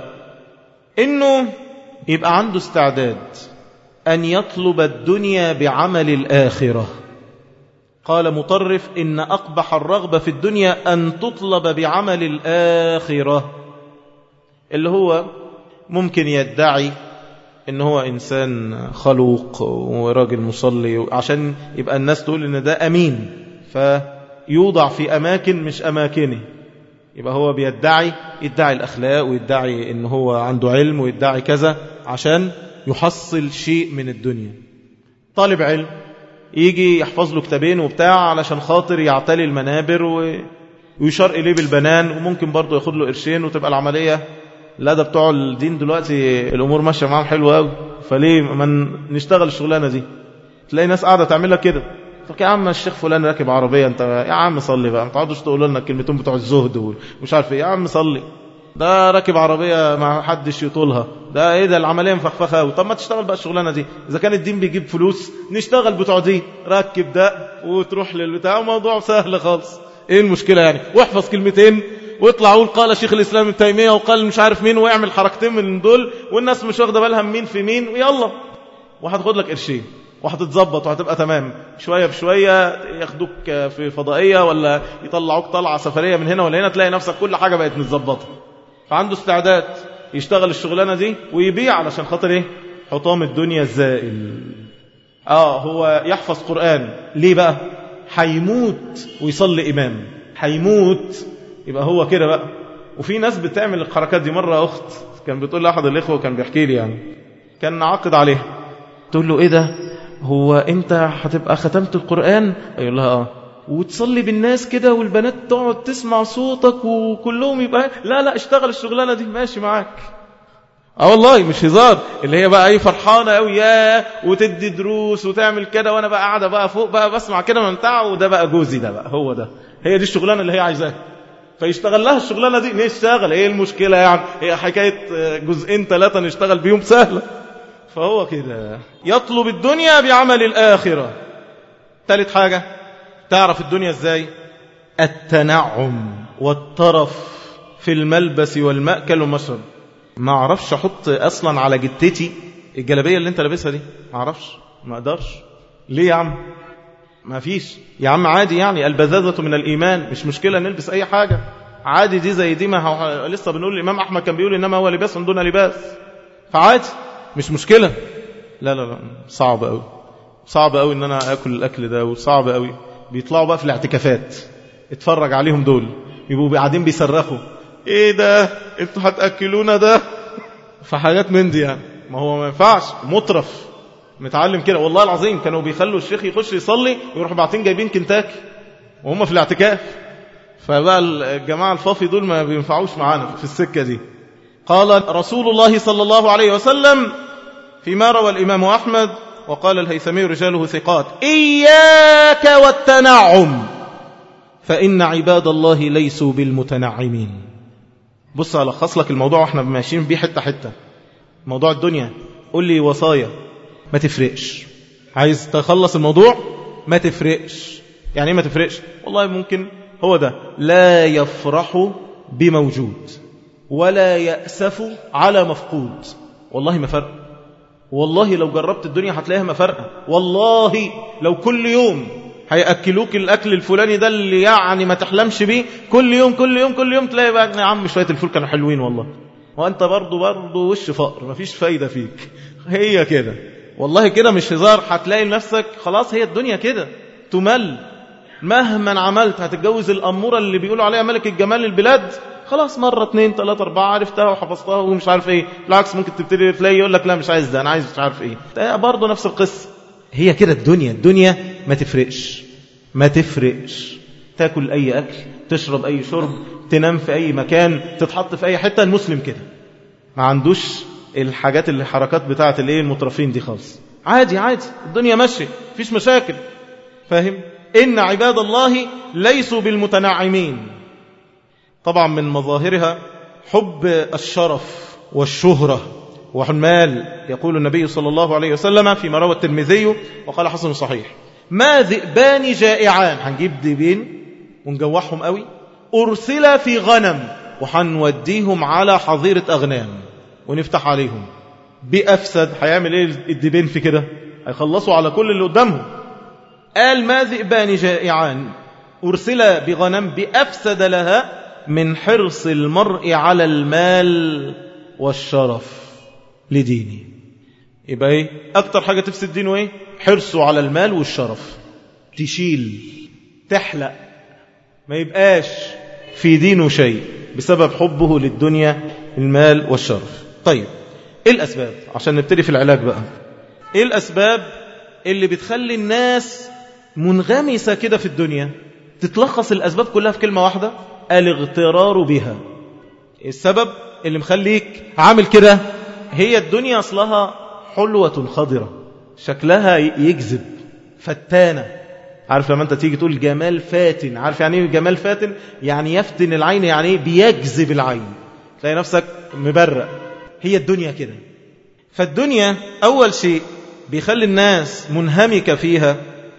انه يبقى عنده استعداد أن يطلب الدنيا بعمل الآخرة. قال مطرف: إن أقبح الرغبة في الدنيا أن تطلب بعمل الآخرة. اللي هو ممكن يدعي إن هو إنسان خلوق وراجل مصلي عشان يبقى الناس تقول إن ده أمين، فيوضع في أماكن مش أماكنه. يبقى هو يدعي الأخلاق ويدعي إن هو عنده علم ويدعي كذا عشان يحصل شيء من الدنيا. طالب علم يجي يحفظ له كتابين وبتاع علشان خاطر يعتلي المنابر ويشار إليه بالبنان، وممكن برضه ياخد له قرشين وتبقى العملية. لا ده بتوع الدين دلوقتي الأمور ماشية معاهم حلوة قوي، فليه ما نشتغل الشغلانة دي؟ تلاقي ناس قاعدة تعملها كده. طب يا عم الشيخ فلان راكب عربية، انت يا عم صلي بقى، ما تقعدوش تقولوا لنا الكلمتين بتوع الزهد ومش عارف ايه. يا عم صلي، ده راكب عربية ما حدش يطولها، ده ايه ده العملية مفخفخة قوي. طب ما تشتغل بقى الشغلانة دي، اذا كان الدين بيجيب فلوس نشتغل بتوع دي، ركب ده وتروح للبتاع، موضوع سهل خالص. ايه المشكلة يعني؟ واحفظ كلمتين واطلع قول قال شيخ الإسلام ابن تيمية وقال مش عارف مين، ويعمل حركتين من دول والناس مش واخده بالها مين في مين، ويلا وهتاخد لك قرشين وهتتظبط وهتبقى تمام. شوية بشوية ياخدوك في فضائية ولا يطلعوك طلعة سفرية من هنا ولا هنا، تلاقي نفسك كل حاجة بقت متظبطة. فعنده استعداد يشتغل الشغلانة دي ويبيع علشان خاطر ايه؟ حطام الدنيا الزائل. هو يحفظ قرآن ليه بقى؟ هيموت ويصلي إمام، هيموت يبقى هو كده بقى. وفي ناس بتعمل الحركات دي. مرة أخت كان بتقول لأحد الإخوة كان بيحكي لي، يعني كان عاقد عليها، تقول له: إيه ده؟ هو أنت هتبقى ختمت القرآن؟ يقول لها: وتصلي بالناس كده والبنات تقعد تسمع صوتك وكلهم يبقى لا اشتغل الشغلانة دي ماشي معاك. والله مش هزار. اللي هي بقى فرحانة قوي وتدي دروس وتعمل كده، وانا بقى قاعدة بقى فوق بقى بسمع كده ممتعة، وده بقى جوزي، ده بقى هو ده، هي دي الشغلانة اللي هي عايزاها. فيشتغل لها الشغلانة دي. نشتغل، ايه المشكلة يعني؟ هي حكاية جزئين 3 نشتغل بيهم سهلة. فهو كده يطلب الدنيا بعمل الآخرة. ثالث حاجة تعرف الدنيا ازاي؟ التنعم والطرف في الملبس والمأكل والمشرب. ما اعرفش احط اصلا على جتتي الجلابية اللي انت لابسها دي، ما اعرفش، ما اقدرش. ليه يا عم؟ ما فيش يا عم، عادي يعني، البذاذة من الإيمان، مش مشكلة نلبس أي حاجة عادي. دي زي دي، ما لسه بنقول الإمام أحمد كان بيقول إنما هو لباس دون لباس، فعادي مش مشكلة. لا صعب قوي، صعب قوي إن أنا أكل الأكل ده، وصعب قوي. بيطلعوا بقى في الاعتكافات، اتفرج عليهم دول يبقوا قاعدين بيصرخوا: إيه ده؟ انتوا هتأكلونا ده؟ فحاجات من دي يعني. ما هو ما ينفعش مطرف متعلم كده. والله العظيم كانوا بيخلوا الشيخ يخش يصلي ويروحوا باعتين جايبين كنتاكي وهم في الاعتكاف. فبقى الجماعة الفافي دول ما بينفعوش معانا في السكة دي. قال رسول الله صلى الله عليه وسلم فيما روى الإمام أحمد وقال الهيثمي رجاله ثقات: إياك والتنعم فإن عباد الله ليسوا بالمتنعمين. بص ألخص لك الموضوع واحنا ماشيين بيه حتة حتة. موضوع الدنيا قول لي وصايا ما تفرقش. عايز تخلص الموضوع ما تفرقش. يعني ايه ما تفرقش؟ والله ممكن هو ده لا يفرح بموجود ولا يأسف على مفقود. والله ما فرق. والله لو جربت الدنيا هتلاقيها ما فرقة. والله لو كل يوم هيأكلوك الأكل الفلاني ده اللي يعني ما تحلمش بيه، كل يوم كل يوم كل يوم تلاقي بقى يا عم شوية الفول كانوا حلوين والله، وأنت برضو وش فقر مفيش فايدة فيك. هي كده والله كده مش هزار. هتلاقي نفسك خلاص هي الدنيا كده تمل. مهما عملت هتتجوز الأمورة اللي بيقولوا عليها ملك الجمال البلاد، خلاص مرة 2 3 4 عرفتها وحفظتها ومش عارف ايه. بالعكس ممكن تبتدي تلاقي يقول لك لا مش عايز ده، انا عايز مش عارف ايه. برضه نفس القصة. هي كده الدنيا ما تفرقش. ما تفرقش. تاكل اي اكل، تشرب اي شرب، تنام في اي مكان، تتحط في اي حتة. المسلم كده ما عندوش الحاجات اللي حركات بتاعت الايه المترفين دي خالص. عادي الدنيا ماشية مفيش مشاكل. فاهم؟ إن عباد الله ليسوا بالمتنعمين. طبعا من مظاهرها حب الشرف والشهرة والمال. يقول النبي صلى الله عليه وسلم فيما روى الترمذي وقال حسن صحيح: ما ذئبان جائعان، هنجيب ذئبين ونجوعهم قوي، أرسل في غنم، وحنوديهم على حظيرة أغنام ونفتح عليهم، بأفسد. هيعمل ايه الذئبين في كده؟ هيخلصوا على كل اللي قدامهم. قال: ما ذئبان جائعان أرسل بغنم بأفسد لها من حرص المرء على المال والشرف لدينه. يبقى ايه اكتر حاجة تفسد دينه؟ ايه؟ حرصه على المال والشرف. تشيل تحلق ما يبقاش في دينه شيء بسبب حبه للدنيا، المال والشرف. طيب ايه الأسباب عشان نبتدي في العلاج بقى؟ ايه الأسباب اللي بتخلي الناس منغمسة كده في الدنيا؟ تتلخص الأسباب كلها في كلمة واحدة: الاغترار بها. السبب اللي مخليك عامل كده هي الدنيا أصلها حلوة خضرة، شكلها يجذب، فتانة. عارف لما أنت تيجي تقول جمال فاتن؟ عارف يعني ايه جمال فاتن؟ يعني يفتن العين، يعني بيجذب العين، تلاقي نفسك مبرق. هي الدنيا كده. فالدنيا أول شيء بيخلي الناس منهمكة فيها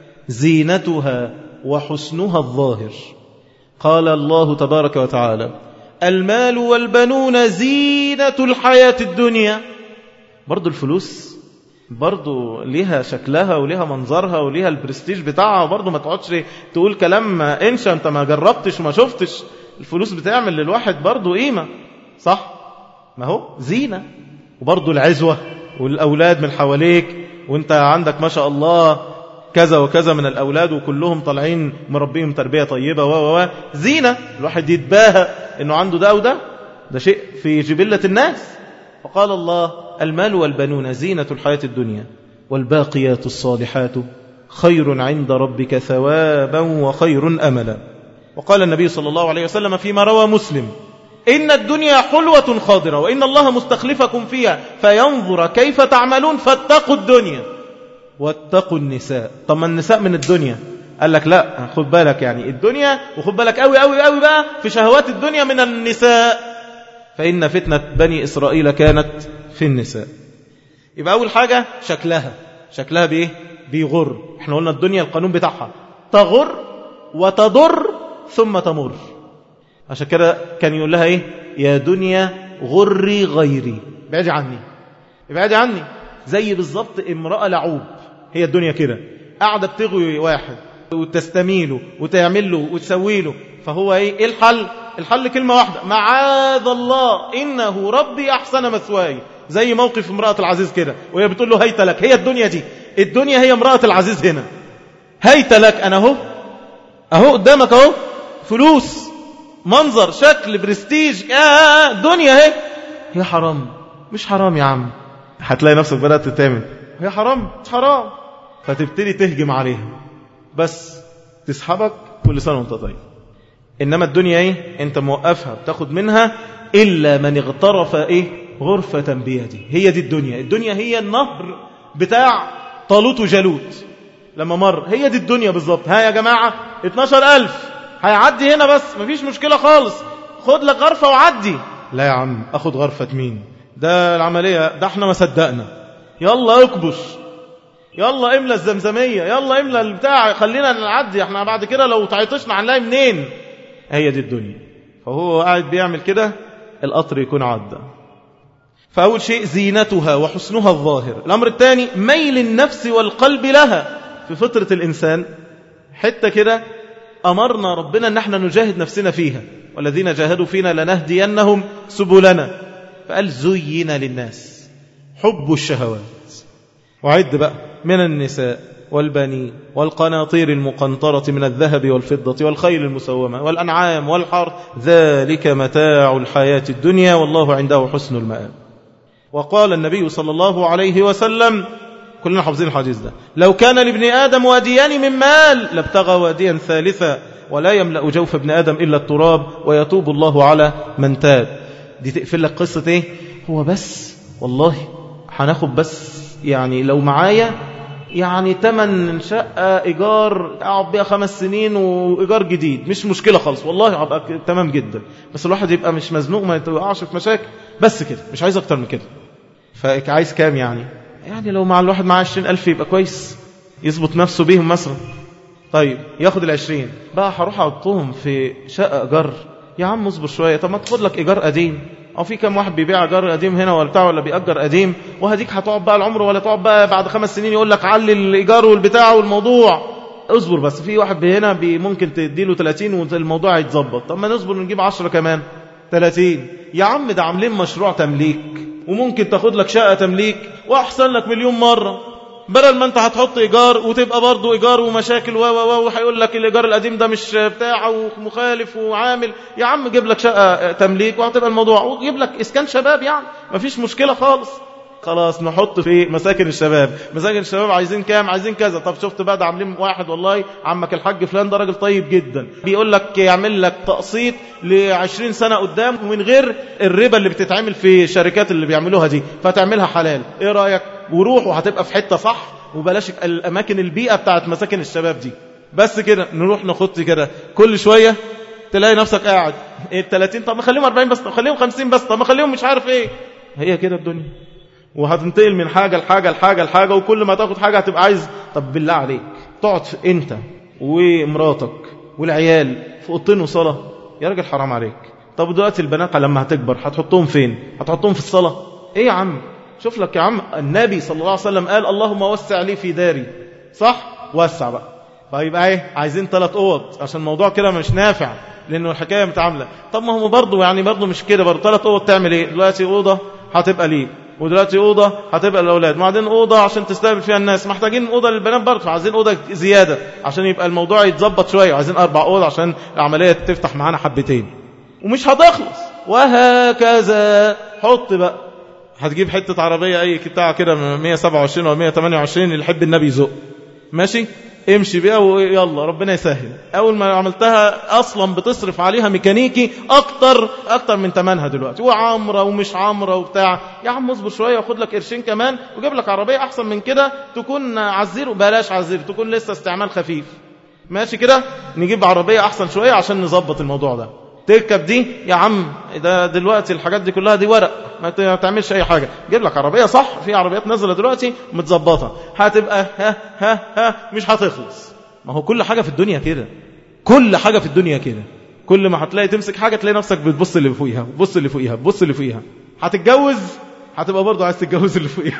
زينتها وحسنها الظاهر. قال الله تبارك وتعالى: المال والبنون زينة الحياة الدنيا. برضو الفلوس برضو ليها شكلها وليها منظرها وليها البرستيج بتاعها. برضو ما تقعدش تقول كلام انشا انت ما جربتش وما شفتش. الفلوس بتعمل للواحد برضو قيمة، صح؟ ما هو زينة. وبرضو العزوة والأولاد من حواليك، وانت عندك ما شاء الله كذا وكذا من الأولاد وكلهم طالعين مربيهم تربية طيبة زينة. الواحد يتباهى انه عنده ده وده، ده شيء في جبلة الناس. وقال الله: المال والبنون زينة الحياة الدنيا والباقيات الصالحات خير عند ربك ثوابا وخير أملا. وقال النبي صلى الله عليه وسلم فيما روى مسلم: إن الدنيا حلوة خاضرة وإن الله مستخلفكم فيها فينظر كيف تعملون فاتقوا الدنيا واتقوا النساء. طب ما النساء من الدنيا؟ قال لك لا، خد بالك يعني الدنيا، وخد بالك قوي قوي قوي بقى في شهوات الدنيا من النساء، فإن فتنة بني إسرائيل كانت في النساء. يبقى أول حاجة شكلها بإيه؟ بيغر. احنا قلنا الدنيا القانون بتاعها تغر وتضر ثم تمر. عشان كده كان يقول لها ايه؟ يا دنيا غري غيري، ابعدي عني. زي بالظبط امرأة لعوب. هي الدنيا كده قاعدة بتغوي واحد وتستميله وتعمله وتسويله. فهو ايه الحل؟ الحل كلمة واحدة: معاذ الله إنه ربي أحسن مثواي. زي موقف امرأة العزيز كده وهي بتقول له: هيت لك. هي الدنيا دي، الدنيا هي امرأة العزيز هنا. هيت لك، أنا اهو قدامك اهو، فلوس، منظر، شكل، برستيج، دنيا اهي. يا حرام مش حرام يا عم. هتلاقي نفسك بدأت تتامن هي حرام مش حرام، فتبتدي تهجم عليها بس تسحبك كل سنة وانت طيب. إنما الدنيا ايه؟ انت موقفها بتاخد منها إلا من اغترف ايه؟ غرفة بيده. هي دي الدنيا. الدنيا هي النهر بتاع طالوت وجالوت لما مر، هي دي الدنيا بالظبط. ها يا جماعة 12,000 هيعدي هنا بس مفيش مشكلة خالص، خد لك غرفة وعدي. لا يا عم اخد غرفة مين؟ ده العملية ده احنا ما صدقنا، يلا اكبش، يلا املى الزمزمية، يلا املى البتاع، خلينا نعدي، احنا بعد كده لو تعيطشنا هنلاقي منين. هي دي الدنيا. فهو قاعد بيعمل كده القطر يكون عدى. فأول شيء زينتها وحسنها الظاهر. الأمر الثاني ميل النفس والقلب لها. في فطرة الإنسان حتى كده أمرنا ربنا أن احنا نجاهد نفسنا فيها، والذين جاهدوا فينا لنهدينهم سبلنا. فقال زين للناس حب الشهوات. وعد بقى من النساء والبنين والقناطير المقنطرة من الذهب والفضة والخيل المسومة والأنعام والحرث، ذلك متاع الحياة الدنيا والله عنده حسن المآب. وقال النبي صلى الله عليه وسلم، كلنا حافظين الحديث ده، لو كان لابن آدم واديان من مال لابتغى واديا ثالثا ولا يملأ جوف ابن آدم إلا التراب ويتوب الله على من تاب. دي تقفل لك قصة ايه؟ هو بس والله هناخد بس يعني لو معايا يعني 8 شقة إيجار أقعد بيها 5 سنين وإيجار جديد مش مشكلة خالص، والله هبقى تمام جدا، بس الواحد يبقى مش مزنوق ما يتوقعش في مشاكل، بس كده مش عايز أكتر من كده. فعايز كام يعني لو مع الواحد معاه 20,000 يبقى كويس يظبط نفسه بيهم مثلا. طيب ياخد 20 بقى هروح أحطهم في شقة إيجار؟ يا عم اصبر شوية، طب ما تاخد لك إيجار قديم، أو في كم واحد بيبيع إيجار قديم هنا ولا بتاع ولا بيأجر قديم، وهديك هتقعد بقى العمر ولا تقعد بقى بعد 5 سنين يقول لك علي الإيجار والبتاع والموضوع. اصبر بس، في واحد هنا ممكن تديله 30 والموضوع يتظبط. طب ما نصبر نجيب 10 كمان 30. يا عم ده عاملين مشروع تمليك وممكن تاخد لك شقة تمليك وأحسن لك مليون مرة، بدل ما انت هتحط إيجار وتبقى برضو إيجار ومشاكل وهيقول لك الإيجار القديم ده مش بتاعه ومخالف وعامل. يا عم جيب لك شقة تمليك وهتبقى الموضوع، وجيب لك إسكان شباب يعني مفيش مشكلة خالص. خلاص نحط في مساكن الشباب. مساكن الشباب عايزين كام؟ عايزين كذا. طب شفت بقى ده عاملين واحد والله عمك الحاج فلان ده راجل طيب جدا بيقول لك يعمل لك تقسيط ل20 سنة قدام ومن غير الربا اللي بتتعمل في الشركات اللي بيعملوها دي، فتعملها حلال. ايه رأيك؟ وروح وهتبقى في حتة صح، وبلاش الأماكن البيئة بتاعت مساكن الشباب دي. بس كده نروح نخط كده كل شوية تلاقي نفسك قاعد 30، طب ما خليهم 40 بس، طب خليهم 50 بس، طب ما خليهم مش عارف ايه. هي كده الدنيا، وهتنتقل من حاجة لحاجة، وكل ما تاخد حاجة هتبقى عايز. طب بالله عليك تقعد انت ومراتك والعيال في اوضتين وصلاة؟ يا راجل حرام عليك. طب دلوقتي البنات لما هتكبر هتحطهم فين؟ هتحطهم في الصلاة؟ ايه يا عم شوف لك يا عم. النبي صلى الله عليه وسلم قال اللهم وسع لي في داري، صح؟ وسع بقى. فيبقى ايه؟ عايزين 3 اوض عشان الموضوع كده مش نافع، لانه الحكاية متعاملة. طب ما هو برضه مش كده برضه. 3 اوض تعمل ايه؟ دلوقتي اوضة هتبقى ليه، ودلوقتي أوضة هتبقى للأولاد، وبعدين أوضة عشان تستقبل فيها الناس، محتاجين أوضة للبنات برضه، عايزين أوضة زيادة عشان يبقى الموضوع يتظبط شوية، وعايزين 4 أوض عشان العملية تفتح معانا حبتين، ومش هتخلص. وهكذا حط بقى. هتجيب حتة عربية أي بتاع كده 127 أو 128 اللي يحب النبي يزق، ماشي امشي بيها ويلا ربنا يسهل. اول ما عملتها اصلا بتصرف عليها ميكانيكي اكتر من ثمنها دلوقتي، وعمره ومش عمره وبتاع. يا عم اصبر شويه وخد لك قرشين كمان وجيب لك عربيه احسن من كده، تكون عزير، بلاش عزير، تكون لسه استعمال خفيف، ماشي كده. نجيب عربيه احسن شويه عشان نظبط الموضوع ده. تركب دي يا عم، ده دلوقتي الحاجات دي كلها دي ورق، ما تعملش اي حاجه. جيب لك عربيه صح، في عربيات نازله دلوقتي متظبطه، هتبقى مش هتخلص. ما هو كل حاجه في الدنيا كده، كل حاجه في الدنيا كده. كل ما هتلاقي تمسك حاجه تلاقي نفسك بتبص اللي فوقيها، بص اللي فوقيها، بص اللي فوقيها. هتتجوز هتبقى برضه عايز تتجوز اللي فوقيها.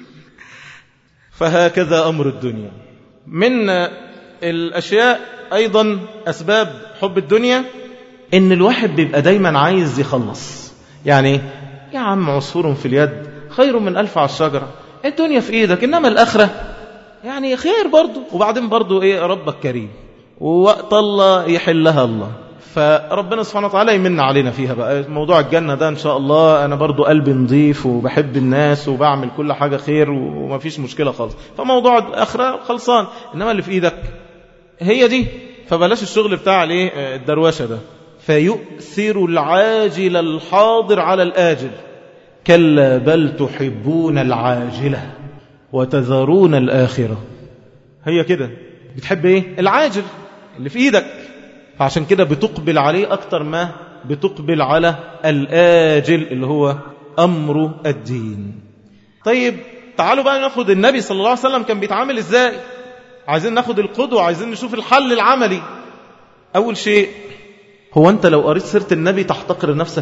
فهكذا امر الدنيا. من الاشياء ايضا اسباب حب الدنيا ان الواحد بيبقى دايما عايز يخلص. يعني يا عم عصفور في اليد خير من 1000 على الشجرة. الدنيا في ايدك، انما الاخرة يعني خير برضو. وبعدين برضو ايه؟ ربك كريم، ووقت الله يحلها الله. فربنا سبحانه وتعالى يمن علينا فيها بقى. موضوع الجنة ده إن شاء الله أنا برضو قلبي نظيف وبحب الناس وبعمل كل حاجة خير وما فيش مشكلة خالص، فموضوع الآخرة خلصان. إنما اللي في إيدك هي دي، فبلاش الشغل بتاع الدرواشة ده. فيؤثر العاجل الحاضر على الآجل، كلا بل تحبون العاجلة وتذرون الآخرة. هي كده، بتحب ايه؟ العاجل اللي في ايدك، فعشان كده بتقبل عليه اكتر ما بتقبل على الآجل اللي هو أمر الدين. طيب تعالوا بقى ناخد النبي صلى الله عليه وسلم كان بيتعامل ازاي. عايزين ناخد القدوة، عايزين نشوف الحل العملي. أول شيء، هو أنت لو قريت سيرة النبي تحتقر نفسك؟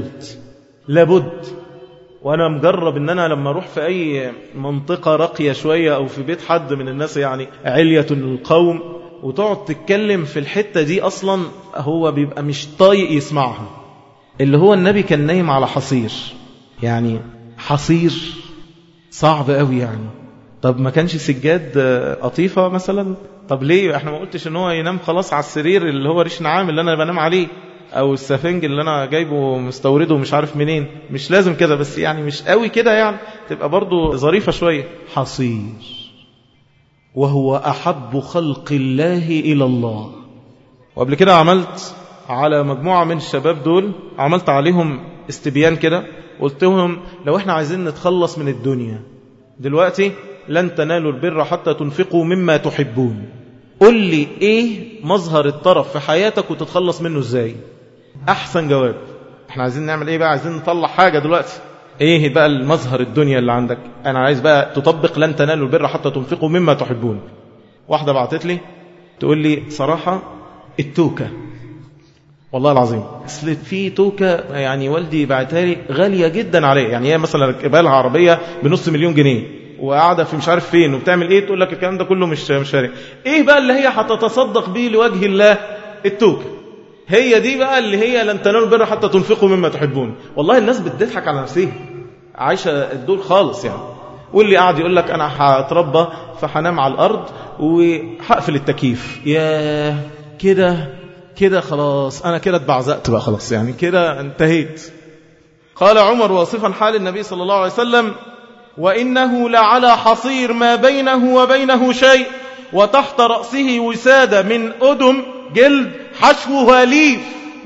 لابد. وأنا مجرب أن أنا لما أروح في أي منطقة راقية شوية أو في بيت حد من الناس يعني علية القوم وتقعد تتكلم في الحتة دي، أصلا هو بيبقى مش طايق يسمعها. اللي هو النبي كان نايم على حصير، يعني حصير صعب قوي يعني. طب ما كانش سجاد قطيفة مثلا؟ طب ليه احنا ما قلتش ان هو ينام خلاص على السرير اللي هو ريش نعام اللي انا بنام عليه، او السفنج اللي انا جايبه مستورده ومش عارف منين؟ مش لازم كده، بس يعني مش قوي كده يعني، تبقى برضو ظريفة شوية. حصير، وهو أحب خلق الله إلى الله. وقبل كده عملت على مجموعة من الشباب دول، عملت عليهم استبيان كده، قلت لهم لو احنا عايزين نتخلص من الدنيا دلوقتي، لن تنالوا البر حتى تنفقوا مما تحبون. قل لي ايه مظهر الطرف في حياتك وتتخلص منه ازاي؟ احسن جواب. احنا عايزين نعمل ايه بقى؟ عايزين نطلع حاجة دلوقتي. ايه بقى المظهر الدنيا اللي عندك؟ انا عايز بقى تطبق لن تنالوا البر حتى تنفقوا مما تحبون. واحدة بعتت لي تقول لي صراحة التوكة، والله العظيم اصل في توكة يعني والدي بعتها لي غالية جدا عليه، يعني هي مثلا ركبها لها عربية ب500,000 جنيه وقاعدة في مش عارف فين وبتعمل ايه، تقول لك الكلام ده كله مش فارق. ايه بقى اللي هي هتتصدق بيه لوجه الله؟ التوكة. هي دي بقى اللي هي لن تنالوا البر حتى تنفقوا مما تحبون. والله الناس بتضحك على نفسها، عايشة الدول خالص يعني. واللي قاعد يقول لك انا هتربى فحنام على الارض وهقفل التكييف، يا كده خلاص انا كده اتبعزقت بقى خلاص، يعني كده انتهيت. قال عمر واصفا حال النبي صلى الله عليه وسلم: وإنه لعلى حصير ما بينه وبينه شيء، وتحت رأسه وسادة من أدم جلد حشوها ليف،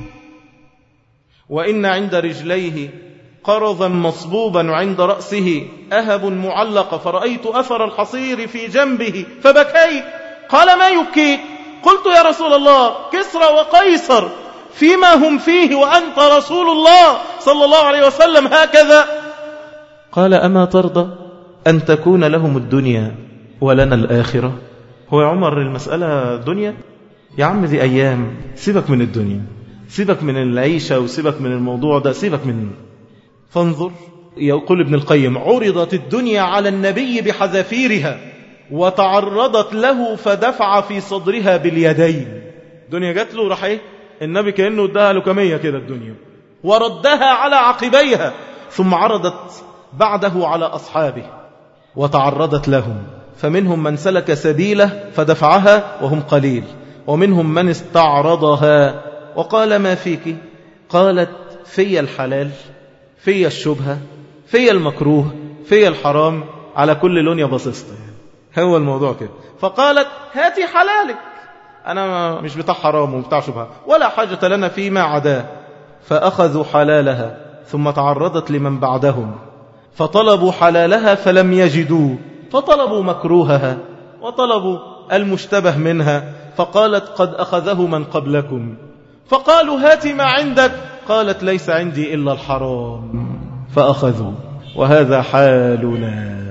وإن عند رجليه قرضا مصبوبا، وعند رأسه أهب معلقة، فرأيت أثر الحصير في جنبه فبكيت. قال: ما يبكيك؟ قلت: يا رسول الله، كسرى وقيصر فيما هم فيه وأنت رسول الله صلى الله عليه وسلم هكذا. قال: أما ترضى أن تكون لهم الدنيا ولنا الآخرة؟ هو يا عمر المسألة دنيا؟ يا عم دي أيام، سيبك من الدنيا، سيبك من العيشة وسيبك من الموضوع ده، سيبك منه. فانظر، يقول ابن القيم: عرضت الدنيا على النبي بحذافيرها وتعرضت له فدفع في صدرها باليدين. الدنيا جات له راح ايه؟ النبي كأنه اداها لكمية كده الدنيا، وردها على عقبيها، ثم عرضت بعده على أصحابه وتعرضت لهم، فمنهم من سلك سبيله فدفعها وهم قليل، ومنهم من استعرضها وقال: ما فيك؟ قالت: في الحلال، في الشبهة، في المكروه، في الحرام، على كل لون يبصصت. هو الموضوع كده. فقالت: هاتي حلالك، أنا مش بتاع حرام وبتاع شبهة، ولا حاجة لنا فيما عداه. فأخذوا حلالها، ثم تعرضت لمن بعدهم فطلبوا حلالها فلم يجدوه، فطلبوا مكروهها وطلبوا المشتبه منها، فقالت: قد أخذه من قبلكم. فقالوا: هات ما عندك. قالت: ليس عندي إلا الحرام، فأخذوا. وهذا حالنا.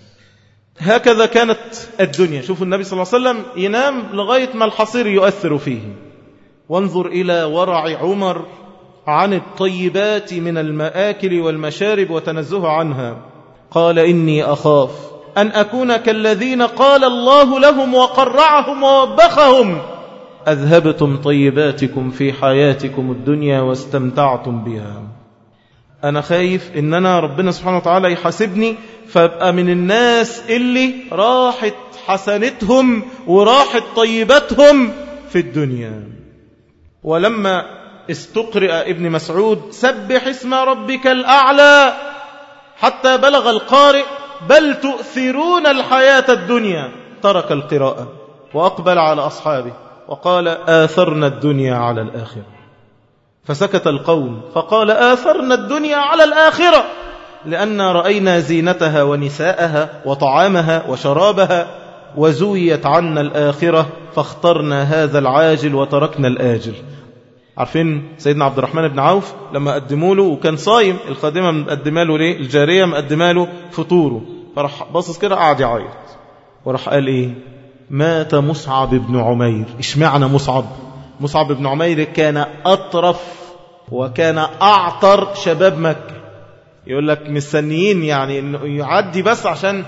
هكذا كانت الدنيا. شوفوا النبي صلى الله عليه وسلم ينام لغاية ما الحصير يؤثر فيه. وانظر إلى ورع عمر عن الطيبات من المآكل والمشارب وتنزه عنها. قال: إني أخاف أن أكون كالذين قال الله لهم وقرعهم ووبخهم: أذهبتم طيباتكم في حياتكم الدنيا واستمتعتم بها. أنا خايف إن أنا ربنا سبحانه وتعالى يحاسبني فأبقى من الناس اللي راحت حسنتهم وراحت طيباتهم في الدنيا. ولما استقرئ ابن مسعود سبح اسم ربك الأعلى حتى بلغ القارئ بل تؤثرون الحياة الدنيا ترك القراءة وأقبل على أصحابه وقال آثرنا الدنيا على الآخرة. فسكت القوم فقال آثرنا الدنيا على الآخرة لأن رأينا زينتها ونساءها وطعامها وشرابها وزويت عنا الآخرة فاخترنا هذا العاجل وتركنا الآجل. عارفين سيدنا عبد الرحمن بن عوف لما قدموا له وكان صايم، الخادمة مقدمه له ليه؟ الجارية مقدمه له فطوره، فرح باصص كده قاعد يعيط، وراح قال ايه؟ مات مصعب بن عمير. اشمعنى مصعب؟ مصعب بن عمير كان أطرف وكان أعطر شباب مكة. يقول لك مستنيين يعني انه يعدي بس عشان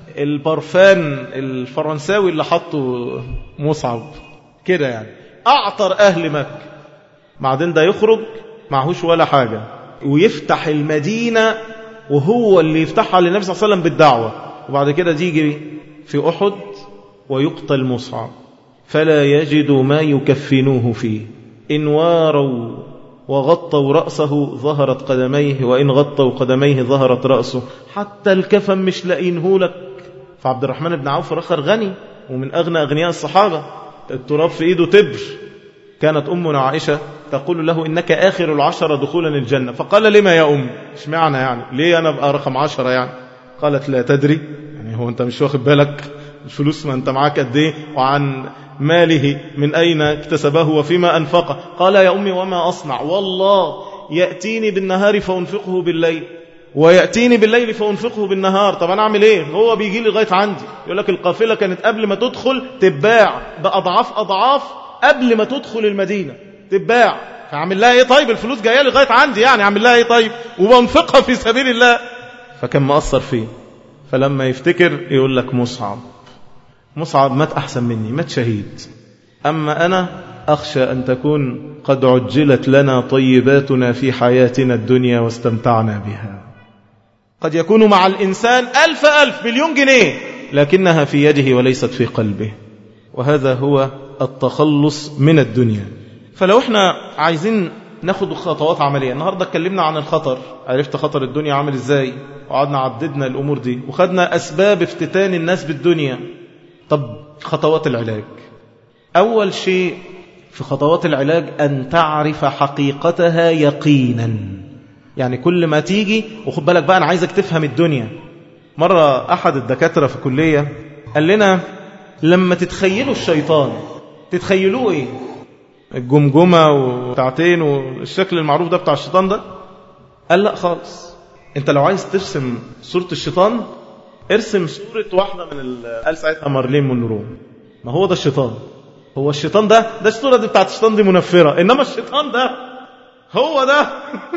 البرفان الفرنساوي اللي حطه مصعب كده، يعني أعطر أهل مكة. بعدين ده يخرج معهوش ولا حاجة ويفتح المدينة وهو اللي يفتحها للنبي صلى الله عليه وسلم بالدعوة، وبعد كده يجي في أحد ويقتل مصعب فلا يجد ما يكفنوه فيه، إن واروا وغطوا رأسه ظهرت قدميه وإن غطوا قدميه ظهرت رأسه، حتى الكفن مش لاقينه لك. فعبد الرحمن بن عوف رخر غني ومن أغنى أغنياء الصحابة، التراب في إيده تبر. كانت أمنا عائشة تقول له إنك آخر العشرة دخولا الجنة، فقال لما يا أم؟ إيش معنى يعني؟ ليه أنا بقى رقم 10 يعني؟ قالت لا تدري، يعني هو أنت مش واخد بالك الفلوس ما أنت معاك قد إيه وعن ماله من أين اكتسبه وفيما أنفقه؟ قال يا أمي وما أصنع؟ والله يأتيني بالنهار فأنفقه بالليل ويأتيني بالليل فأنفقه بالنهار. طب أنا أعمل إيه؟ هو بيجي لي لغاية عندي. يقول لك القافلة كانت قبل ما تدخل تباع بأضعاف قبل ما تدخل المدينة تباع، فعمل لها إيه؟ طيب الفلوس جاية لي لغاية عندي، يعني عمل لها إيه طيب؟ وبنفقها في سبيل الله. فكان مأثر فيه، فلما يفتكر يقول لك مصعب مات أحسن مني، مات شهيد، أما أنا أخشى أن تكون قد عجلت لنا طيباتنا في حياتنا الدنيا واستمتعنا بها. قد يكون مع الإنسان 1000 مليون جنيه لكنها في يده وليست في قلبه، وهذا هو التخلص من الدنيا. فلو احنا عايزين ناخد خطوات عملية، النهاردة اتكلمنا عن الخطر، عرفت خطر الدنيا عامل ازاي، وقعدنا عددنا الأمور دي وخدنا أسباب افتتان الناس بالدنيا. طب خطوات العلاج، أول شيء في خطوات العلاج أن تعرف حقيقتها يقينا. يعني كل ما تيجي، وخد بالك بقى أنا عايزك تفهم الدنيا. مرة أحد الدكاترة في كلية قال لنا لما تتخيلوا الشيطان تتخيلوه إيه؟ الجمجمة وتعتين والشكل المعروف ده بتاع الشيطان ده؟ قال لا خالص، انت لو عايز ترسم صورة الشيطان ارسم صورة واحدة من قال ساعتها مارلين مونرو. ما هو ده الشيطان، هو الشيطان ده الصورة دي بتاعت الشيطان دي منفرة، إنما الشيطان ده هو ده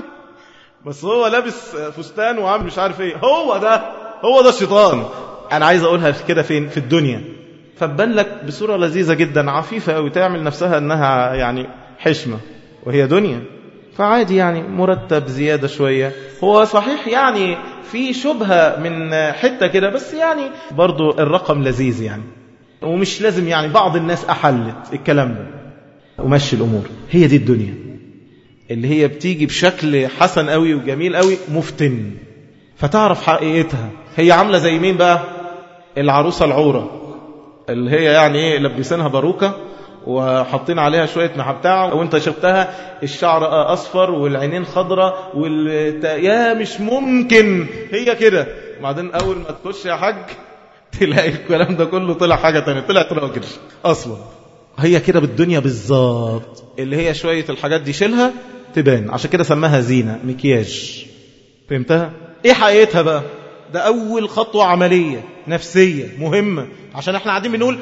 بس هو لابس فستان وعامل مش عارف ايه، هو ده الشيطان. انا عايز اقولها كده فين؟ في الدنيا. فبان لك بصورة لذيذة جدا عفيفة قوي، تعمل نفسها انها يعني حشمة وهي دنيا، فعادي يعني مرتب زيادة شوية، هو صحيح يعني في شبهة من حتة كده، بس يعني برضو الرقم لذيذ يعني، ومش لازم يعني بعض الناس أحلت الكلام ده ومشي الأمور. هي دي الدنيا اللي هي بتيجي بشكل حسن قوي وجميل قوي مفتن، فتعرف حقيقتها. هي عاملة زي مين بقى؟ العروسة العورة اللي هي يعني ايه، لبسينها باروكة وحطين عليها شوية محبتاع، وانت شفتها الشعر أصفر والعينين خضرة يا مش ممكن هي كده. بعدين أول ما تخش يا حاج تلاقي الكلام ده كله طلع حاجة تانية، طلعت راجل أصلا. هي كده بالدنيا بالظبط، اللي هي شوية الحاجات دي شيلها تبان، عشان كده سماها زينة، مكياج. فهمتها؟ ايه حقيقتها بقى؟ ده أول خطوة عملية نفسية مهمة، عشان احنا قاعدين بنقول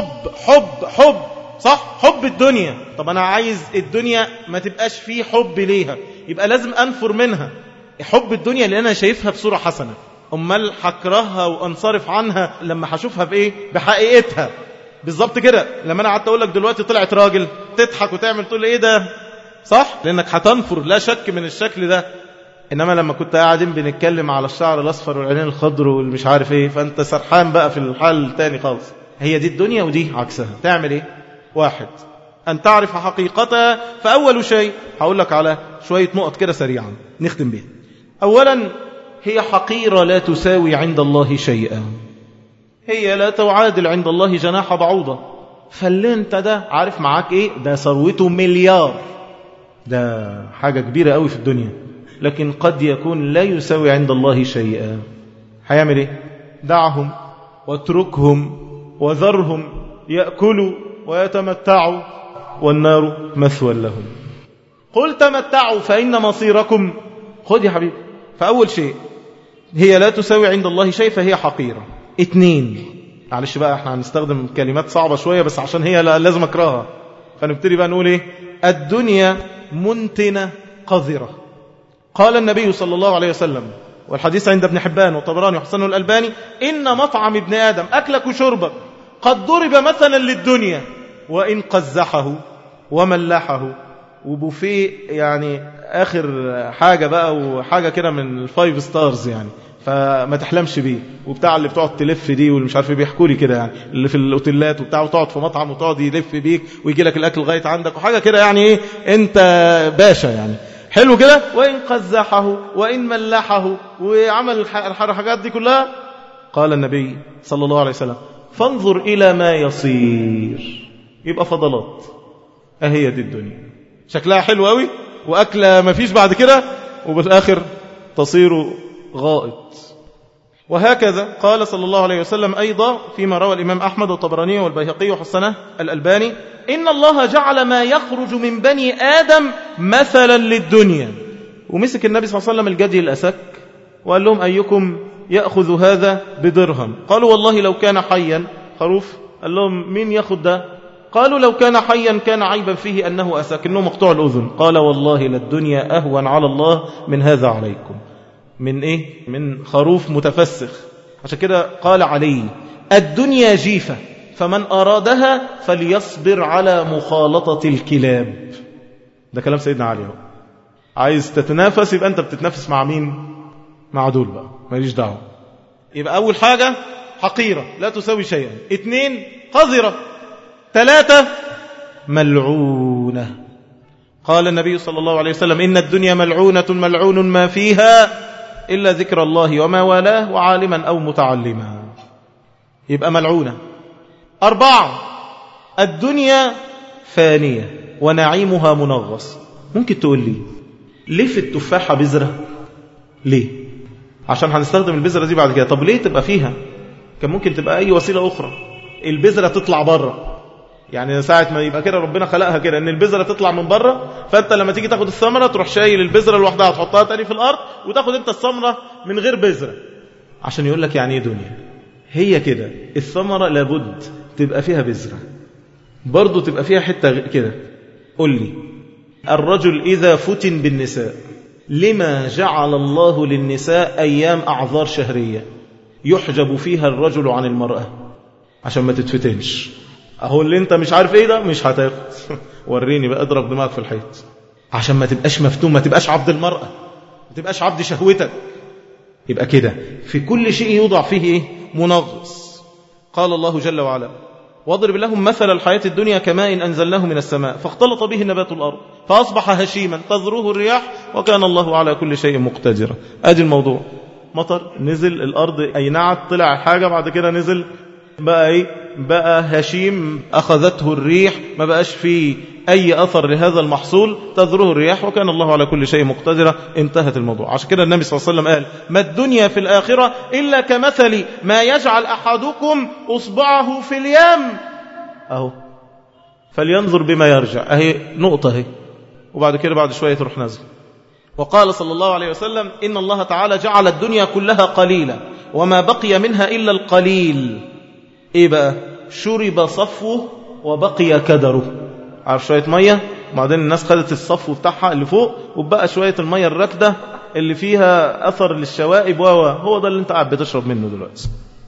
حب صح؟ حب الدنيا. طب أنا عايز الدنيا ما تبقاش فيه حب ليها، يبقى لازم أنفر منها حب الدنيا اللي أنا شايفها بصورة حسنة. أمال هكرهها وأنصرف عنها لما هشوفها بإيه؟ بحقيقتها بالظبط كده. لما أنا قعدت أقول لك دلوقتي طلعت راجل، تضحك وتعمل تقول إيه ده؟ صح؟ لأنك هتنفر لا شك من الشكل ده. إنما لما كنت قاعدين بنتكلم على الشعر الأصفر والعينين الخضر والمش عارف إيه، فأنت سرحان بقى في الحال التاني خالص. هي دي الدنيا ودي عكسها. تعمل إيه؟ واحد، أن تعرف حقيقتها. فأول شيء هقول لك على شوية نقط كده سريعا نختم بها. أولا، هي حقيرة لا تساوي عند الله شيئا، هي لا تعادل عند الله جناح بعوضة. فاللي انت ده عارف معاك ايه؟ ده ثروته مليار، ده حاجة كبيرة قوي في الدنيا، لكن قد يكون لا يساوي عند الله شيئا. هيعمل ايه؟ دعهم واتركهم وذرهم يأكلوا ويتمتعوا والنار مثوى لهم. قل تمتعوا فإن مصيركم. خذ يا حبيبي. فأول شيء هي لا تساوي عند الله شيء، فهي حقيرة. 2، معلش بقى احنا هنستخدم كلمات صعبة شوية بس عشان هي لازم اكرهها، فنبتدي بقى نقول ايه؟ الدنيا منتنة قذرة. قال النبي صلى الله عليه وسلم، والحديث عند ابن حبان وطبراني وحسنه الألباني: إن مطعم ابن آدم أكلك وشربك قد ضرب مثلا للدنيا وإن قزحه وملحه. وبوفيه يعني آخر حاجة بقى، وحاجة كده من 5 ستارز يعني، فما تحلمش بيه. وبتاع اللي بتقعد تلف دي واللي مش عارف بيحكوا لي كده يعني، اللي في الاوتيلات وبتاع، وتقعد في مطعم وتقعد يلف بيك ويجي لك الأكل لغاية عندك وحاجة كده يعني ايه، انت باشا يعني، حلو كده. وإن قزحه وإن ملحه وعمل الحاجات دي كلها. قال النبي صلى الله عليه وسلم: فانظر إلى ما يصير. يبقى فضلات. أهي دي الدنيا، شكلها حلو قوي وأكلة ما فيش بعد كده، وبالآخر تصير غائط. وهكذا قال صلى الله عليه وسلم أيضا فيما روى الإمام أحمد والطبراني والبيهقي وحسنه الألباني: إن الله جعل ما يخرج من بني آدم مثلا للدنيا. ومسك النبي صلى الله عليه وسلم الجدي الأسك وقال لهم: أيكم يأخذ هذا بدرهم؟ قالوا: والله لو كان حيا. خروف. قال لهم: مين يأخذ ده؟ قالوا: لو كان حيا كان عيبا فيه أنه أسك، إنه مقطوع الأذن. قال: والله للدنيا أهون على الله من هذا عليكم. من إيه؟ من خروف متفسخ. عشان كده قال علي: الدنيا جيفة فمن أرادها فليصبر على مخالطة الكلاب. ده كلام سيدنا علي. عايز تتنافس يبقى أنت بتتنافس مع مين؟ مع دول بقى، ماليش دعوة. يبقى أول حاجة حقيرة لا تساوي شيئا. 2 قذرة. 3 ملعونة. قال النبي صلى الله عليه وسلم: إن الدنيا ملعونة ملعون ما فيها إلا ذكر الله وما والاه وعالما أو متعلما. يبقى ملعونة. 4 الدنيا فانية ونعيمها منغص. ممكن تقول لي ليه في التفاحة بذرة؟ ليه؟ عشان هنستخدم البذرة دي بعد كده. طب ليه تبقى فيها؟ كان ممكن تبقى أي وسيلة أخرى. البذرة تطلع بره، يعني ساعة ما يبقى كده ربنا خلقها كده ان البذرة تطلع من بره، فانت لما تيجي تاخد الثمرة تروح شايل البذرة لوحدها تحطها تاني في الارض وتاخد انت الثمرة من غير بذرة. عشان يقول لك يعني ايه دنيا. هي كده الثمرة لابد تبقى فيها بذرة، برضو تبقى فيها حتة كده. قل لي الرجل إذا فتن بالنساء لما جعل الله للنساء أيام أعذار شهرية يحجب فيها الرجل عن المرأة عشان ما تتفتنش. اهو اللي انت مش عارف ايه ده مش هتاخد. وريني بقى، اضرب دماغك في الحيط عشان ما تبقاش مفتون، ما تبقاش عبد المرأة، ما تبقاش عبد شهوتك. يبقى كده في كل شيء يوضع فيه ايه؟ منغص. قال الله جل وعلا: واضرب لهم مثل الحياة الدنيا كماء أنزلناه من السماء فاختلط به نبات الأرض فأصبح هشيما تذروه الرياح وكان الله على كل شيء مقتدرا. ادي الموضوع. مطر نزل الأرض أينعت، طلع حاجة، بعد كده نزل بقى ايه؟ بقى هشيم، أخذته الريح، ما بقاش فيه أي أثر لهذا المحصول، تذروه الرياح وكان الله على كل شيء مقتدرا. انتهت الموضوع. عشان كده النبي صلى الله عليه وسلم قال: ما الدنيا في الآخرة إلا كمثل ما يجعل أحدكم أصبعه في اليم أهو فلينظر بما يرجع. أهي نقطة اهي، وبعد كده بعد شوية تروح نزل. وقال صلى الله عليه وسلم: إن الله تعالى جعل الدنيا كلها قليلة وما بقي منها إلا القليل. ايه بقى؟ شرب صفوه وبقي كدره. عارف شوية مية وبعدين الناس خدت الصفو بتاعها اللي فوق وبقى شوية المية الراكدة اللي فيها أثر للشوائب، هو ده اللي انت قاعد بتشرب منه دلوقتي.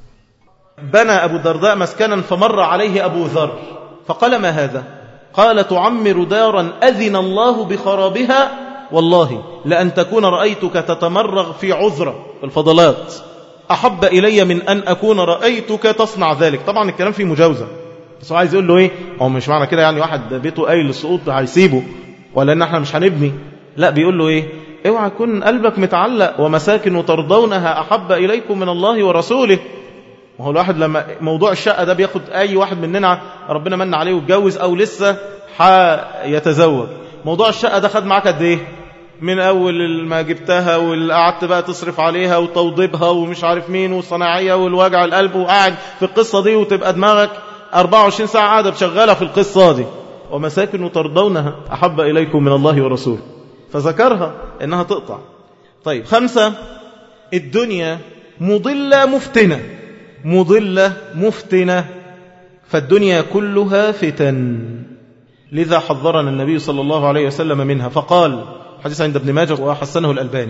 بنى أبو الدرداء مسكنا فمر عليه أبو ذر فقال: ما هذا؟ قال: تعمر دارا أذن الله بخرابها والله لأن تكون رأيتك تتمرغ في عذرة في الفضلات أحب إلي من أن أكون رأيتك تصنع ذلك. طبعا الكلام فيه مجاوزة، بس هو عايز يقول له ايه؟ هو مش معنى كده يعني واحد بيته قايل للسقوط هيسيبه ولا ان احنا مش هنبني، لا بيقول له ايه؟ اوعى يكون قلبك متعلق ومساكن ترضونها احب اليكم من الله ورسوله. ما هو الواحد لما موضوع الشقه ده بياخد اي واحد مننا ربنا من عليه واتجوز او لسه هيتزوج، موضوع الشقه ده خد معاك قد ايه؟ من اول ما جبتها وقعدت بقى تصرف عليها وتوضيبها ومش عارف مين والصناعيه والوجع القلب، وقاعد في القصه دي وتبقى دماغك 24 ساعه قاعده بشغاله في القصه دي. ومساكن ترضونها احب اليكم من الله ورسوله، فذكرها انها تقطع. طيب 5، الدنيا مضله مفتنه. مضله مفتنه، فالدنيا كلها فتن، لذا حذرنا النبي صلى الله عليه وسلم منها فقال، حديث عند ابن ماجه وحسنه الألباني: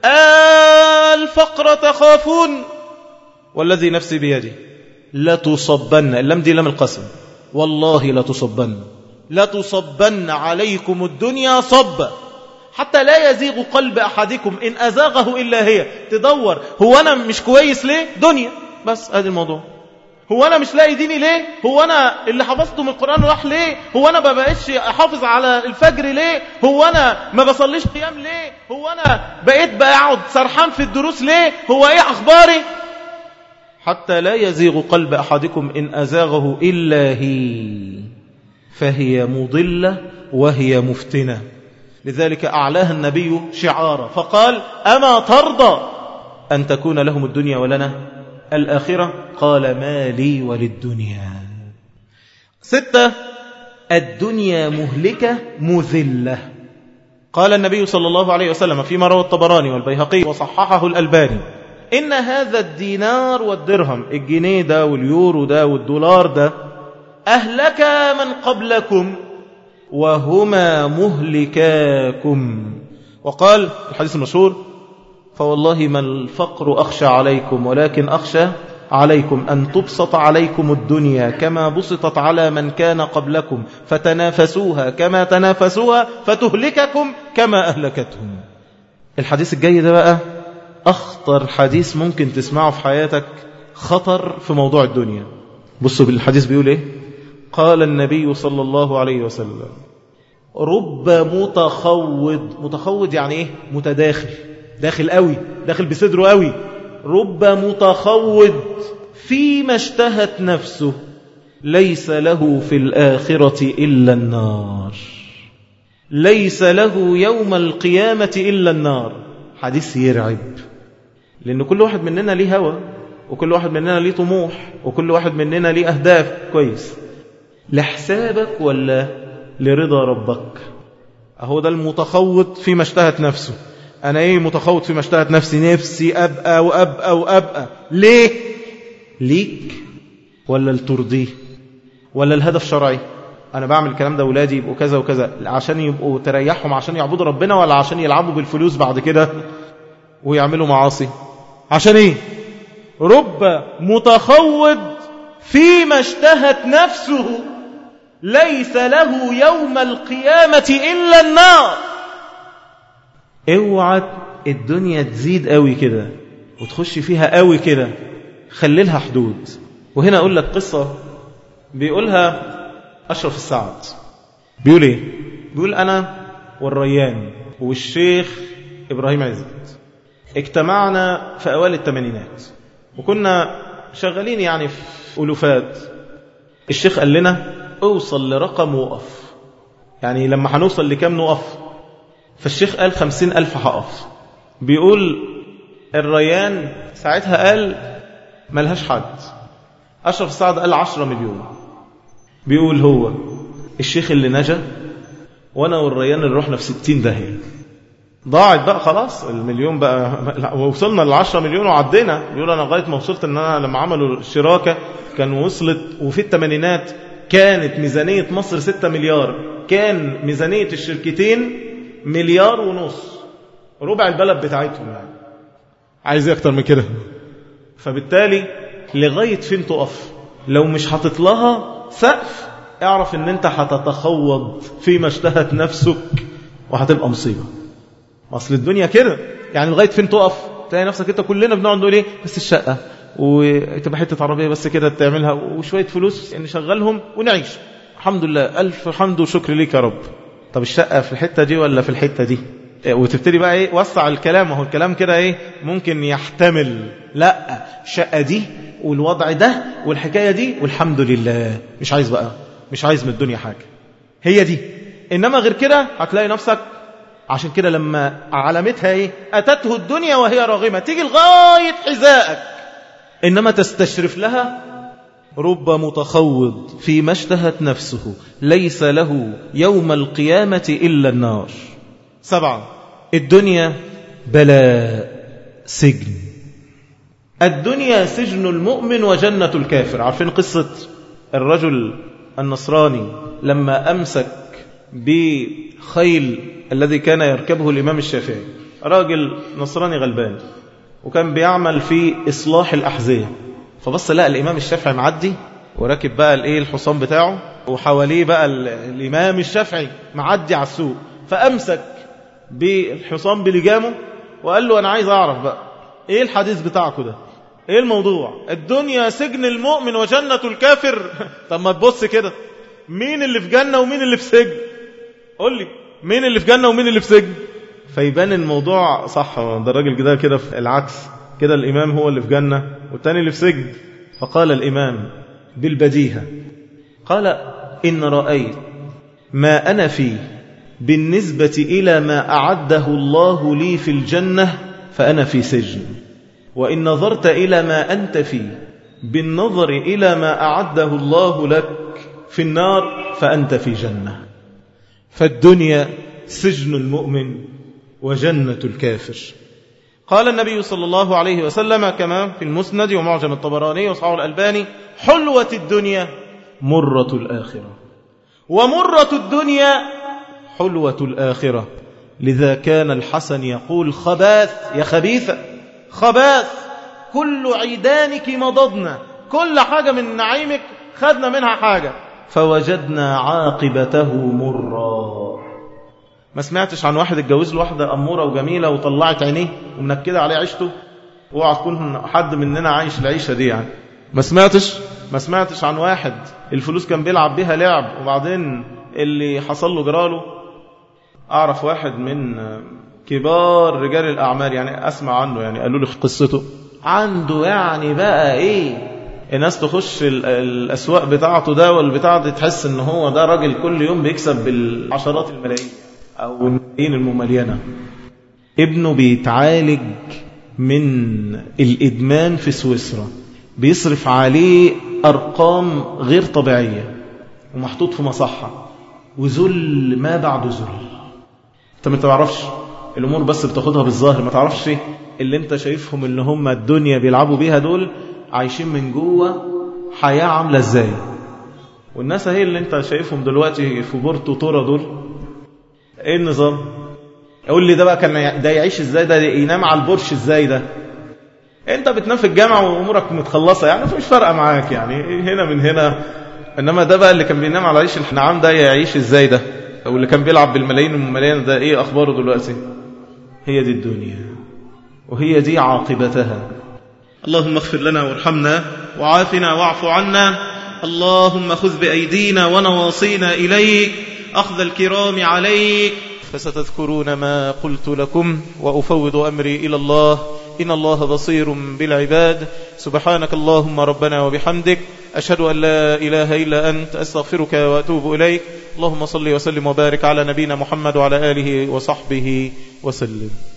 الفقر تخافون والذي نفسي بيده لتصبن، اللام دي لام القسم، والله لتصبن عليكم الدنيا صبا حتى لا يزيغ قلب أحدكم إن أزاغه إلا هي. تدور هو أنا مش كويس ليه؟ دنيا بس، هذا الموضوع. هو أنا مش لاقي ديني ليه؟ هو أنا اللي حفظته من القرآن راح ليه؟ هو أنا ما بقيتش أحافظ على الفجر ليه؟ هو أنا ما بصليش قيام ليه؟ هو أنا بقيت بقعد سرحان في الدروس ليه؟ هو إيه أخباري؟ حتى لا يزيغ قلب أحدكم إن أزاغه إلا هي، فهي مضلة وهي مفتنة. لذلك أعلاها النبي شعارا فقال: أما ترضى أن تكون لهم الدنيا ولنا الآخرة؟ قال: ما لي وللدنيا. 6، الدنيا مهلكة مذلة. قال النبي صلى الله عليه وسلم فيما روى الطبراني والبيهقي وصححه الألباني: إن هذا الدينار والدرهم، الجنيه ده واليورو ده والدولار ده، أهلك من قبلكم وهما مهلكاكم. وقال الحديث المشهور: فوالله ما الفقر أخشى عليكم ولكن أخشى عليكم أن تبسط عليكم الدنيا كما بسطت على من كان قبلكم فتنافسوها كما تنافسوها فتهلككم كما أهلكتهم. الحديث الجاي ده بقى أخطر حديث ممكن تسمعه في حياتك، خطر في موضوع الدنيا. بصوا بالحديث بيقول إيه؟ قال النبي صلى الله عليه وسلم: رب متخوض يعني إيه؟ متداخل، داخل قوي، داخل بصدره قوي. رب متخوض فيما اشتهت نفسه ليس له في الآخرة إلا النار، ليس له يوم القيامة إلا النار. حديث يرعب، لأن كل واحد مننا ليه هوى، وكل واحد مننا ليه طموح، وكل واحد مننا ليه أهداف. كويس، لحسابك ولا لرضا ربك؟ أهو ده المتخوض فيما اشتهت نفسه. أنا إيه متخوض فيما اشتهت نفسي؟ نفسي أبقى وأبقى وأبقى. ليه؟ ليك ولا لترضيه ولا الهدف شرعي؟ أنا بعمل الكلام ده ولادي يبقوا كذا وكذا عشان يبقوا تريحهم عشان يعبدوا ربنا، ولا عشان يلعبوا بالفلوس بعد كده ويعملوا معاصي؟ عشان إيه؟ رب متخوض فيما اشتهت نفسه ليس له يوم القيامة إلا النار. اوعى الدنيا تزيد قوي كده وتخش فيها قوي كده، خليلها حدود. وهنا أقول لك قصة بيقولها أشرف السعد. بيقول إيه؟ بيقول: أنا والريان والشيخ إبراهيم عزت اجتمعنا في أوائل الثمانينات، وكنا شغالين يعني في ألوفات. الشيخ قال لنا: اوصل لرقم وقف، يعني لما هنوصل لكم نقف؟ فالشيخ قال 50,000 هقف. بيقول الريان ساعتها قال ملهاش حد. أشرف السعد قال 10 مليون. بيقول هو الشيخ اللي نجا وانا والريان اللي رحنا في 60 داهية. ضاعت بقى خلاص المليون بقى، ووصلنا ل10 مليون وعدينا. بيقول انا لغايه ما وصلت ان انا لما عملوا الشراكه كان وصلت، وفي الثمانينات كانت ميزانيه مصر 6 مليار، كان ميزانيه الشركتين 1.5 مليار، ربع البلد بتاعتهم يعني. عايز ايه اكتر من كده؟ فبالتالي لغايه فين تقف؟ لو مش حاطط لها سقف اعرف ان انت هتتخوض فيما اشتهت نفسك وهتبقى مصيبه. اصل الدنيا كده يعني، لغايه فين تقف؟ تلاقي نفسك انت كلنا بنقعد نقول ايه؟ بس الشقه، وتبقى حتة عربية بس كده تعملها وشوية فلوس نشغلهم ونعيش. الحمد لله، ألف حمد وشكر ليك يا رب. طب الشقة في الحتة دي ولا في الحتة دي؟ وتبتدي بقى ايه وسع الكلام. وهو الكلام كده ايه ممكن يحتمل، لا الشقة دي والوضع ده والحكاية دي والحمد لله، مش عايز بقى، مش عايز من الدنيا حاجة، هي دي. إنما غير كده هتلاقي نفسك. عشان كده لما علامتها ايه أتته الدنيا وهي راغمة، تيجي لغاية حذائك، إنما تستشرف لها. رب متخوض فيما اشتهت نفسه ليس له يوم القيامة إلا النار. 7. الدنيا بلاء، سجن. الدنيا سجن المؤمن وجنة الكافر. عارفين قصة الرجل النصراني لما أمسك بخيل الذي كان يركبه الإمام الشافعي؟ راجل نصراني غلبان وكان بيعمل في إصلاح الأحذية، فبص لقى الإمام الشافعي معدي وراكب بقى الحصان بتاعه، وحواليه بقى الإمام الشافعي معدي على السوق، فأمسك بالحصان بلجامه وقال له أنا عايز أعرف بقى إيه الحديث بتاعكم ده، إيه الموضوع؟ الدنيا سجن المؤمن وجنة الكافر. طب ما تبص كده، مين اللي في جنة ومين اللي في سجن؟ قول لي مين اللي في جنة ومين اللي في سجن؟ فيبان الموضوع صح. ده الراجل كده في العكس كده، الإمام هو اللي في جنة والتاني اللي في سجن. فقال الإمام بالبديهة، قال إن رأيت ما أنا فيه بالنسبة إلى ما أعده الله لي في الجنة فأنا في سجن، وإن نظرت إلى ما أنت فيه بالنظر إلى ما أعده الله لك في النار فأنت في جنة. فالدنيا سجن المؤمن وجنة الكافر. قال النبي صلى الله عليه وسلم كما في المسند ومعجم الطبراني وصححه الألباني: حلوة الدنيا مرة الآخرة، ومرة الدنيا حلوة الآخرة. لذا كان الحسن يقول: خباث يا خبيثة، خباث كل عيدانك مضضنا، كل حاجة من نعيمك خدنا منها حاجة، فوجدنا عاقبته مرة. ما سمعتش عن واحد اتجوز له واحدة أمورة وجميلة وطلعت عينيه ومنكدة عليه عيشته؟ اوعى تكون حد مننا عايش العيشة دي يعني. ما سمعتش عن واحد الفلوس كان بيلعب بيها لعب وبعدين اللي حصل له جراله. أعرف واحد من كبار رجال الأعمال يعني، أسمع عنه يعني، قالوا لي قصته، عنده يعني بقى إيه، الناس تخش الأسواق بتاعته ده والبتاع دي تحس إن هو ده راجل كل يوم بيكسب بالعشرات الملايين أو الملايين المملينة. ابنه بيتعالج من الإدمان في سويسرا، بيصرف عليه أرقام غير طبيعية ومحطوط في مصحة، وذل ما بعد ذل. انت ما تعرفش الأمور، بس بتاخدها بالظاهر، ما تعرفش اللي انت شايفهم اللي هم الدنيا بيلعبوا بيها دول عايشين من جوه حياة عاملة ازاي. والناس هي اللي انت شايفهم دلوقتي في بورتو تورا دول، ايه النظام؟ اقول لي ده بقى كان ده يعيش ازاي، ده ينام على البورش ازاي؟ ده انت بتنام في الجامعة وامورك متخلصة يعني، مش فارقة معاك يعني هنا من هنا. انما ده بقى اللي كان بينام على عيش النعام ده يعيش ازاي ده؟ او اللي كان بيلعب بالملايين والملايين ده ايه اخباره دلوقتي؟ هي دي الدنيا وهي دي عاقبتها. اللهم اغفر لنا وارحمنا وعافنا واعف عنا. اللهم خذ بأيدينا ونواصينا إليك أخذ الكرام عليك. فستذكرون ما قلت لكم وأفوض أمري إلى الله، إن الله بصير بالعباد. سبحانك اللهم ربنا وبحمدك، أشهد أن لا إله إلا أنت، أستغفرك وأتوب إليك. اللهم صل وسلم وبارك على نبينا محمد وعلى آله وصحبه وسلم.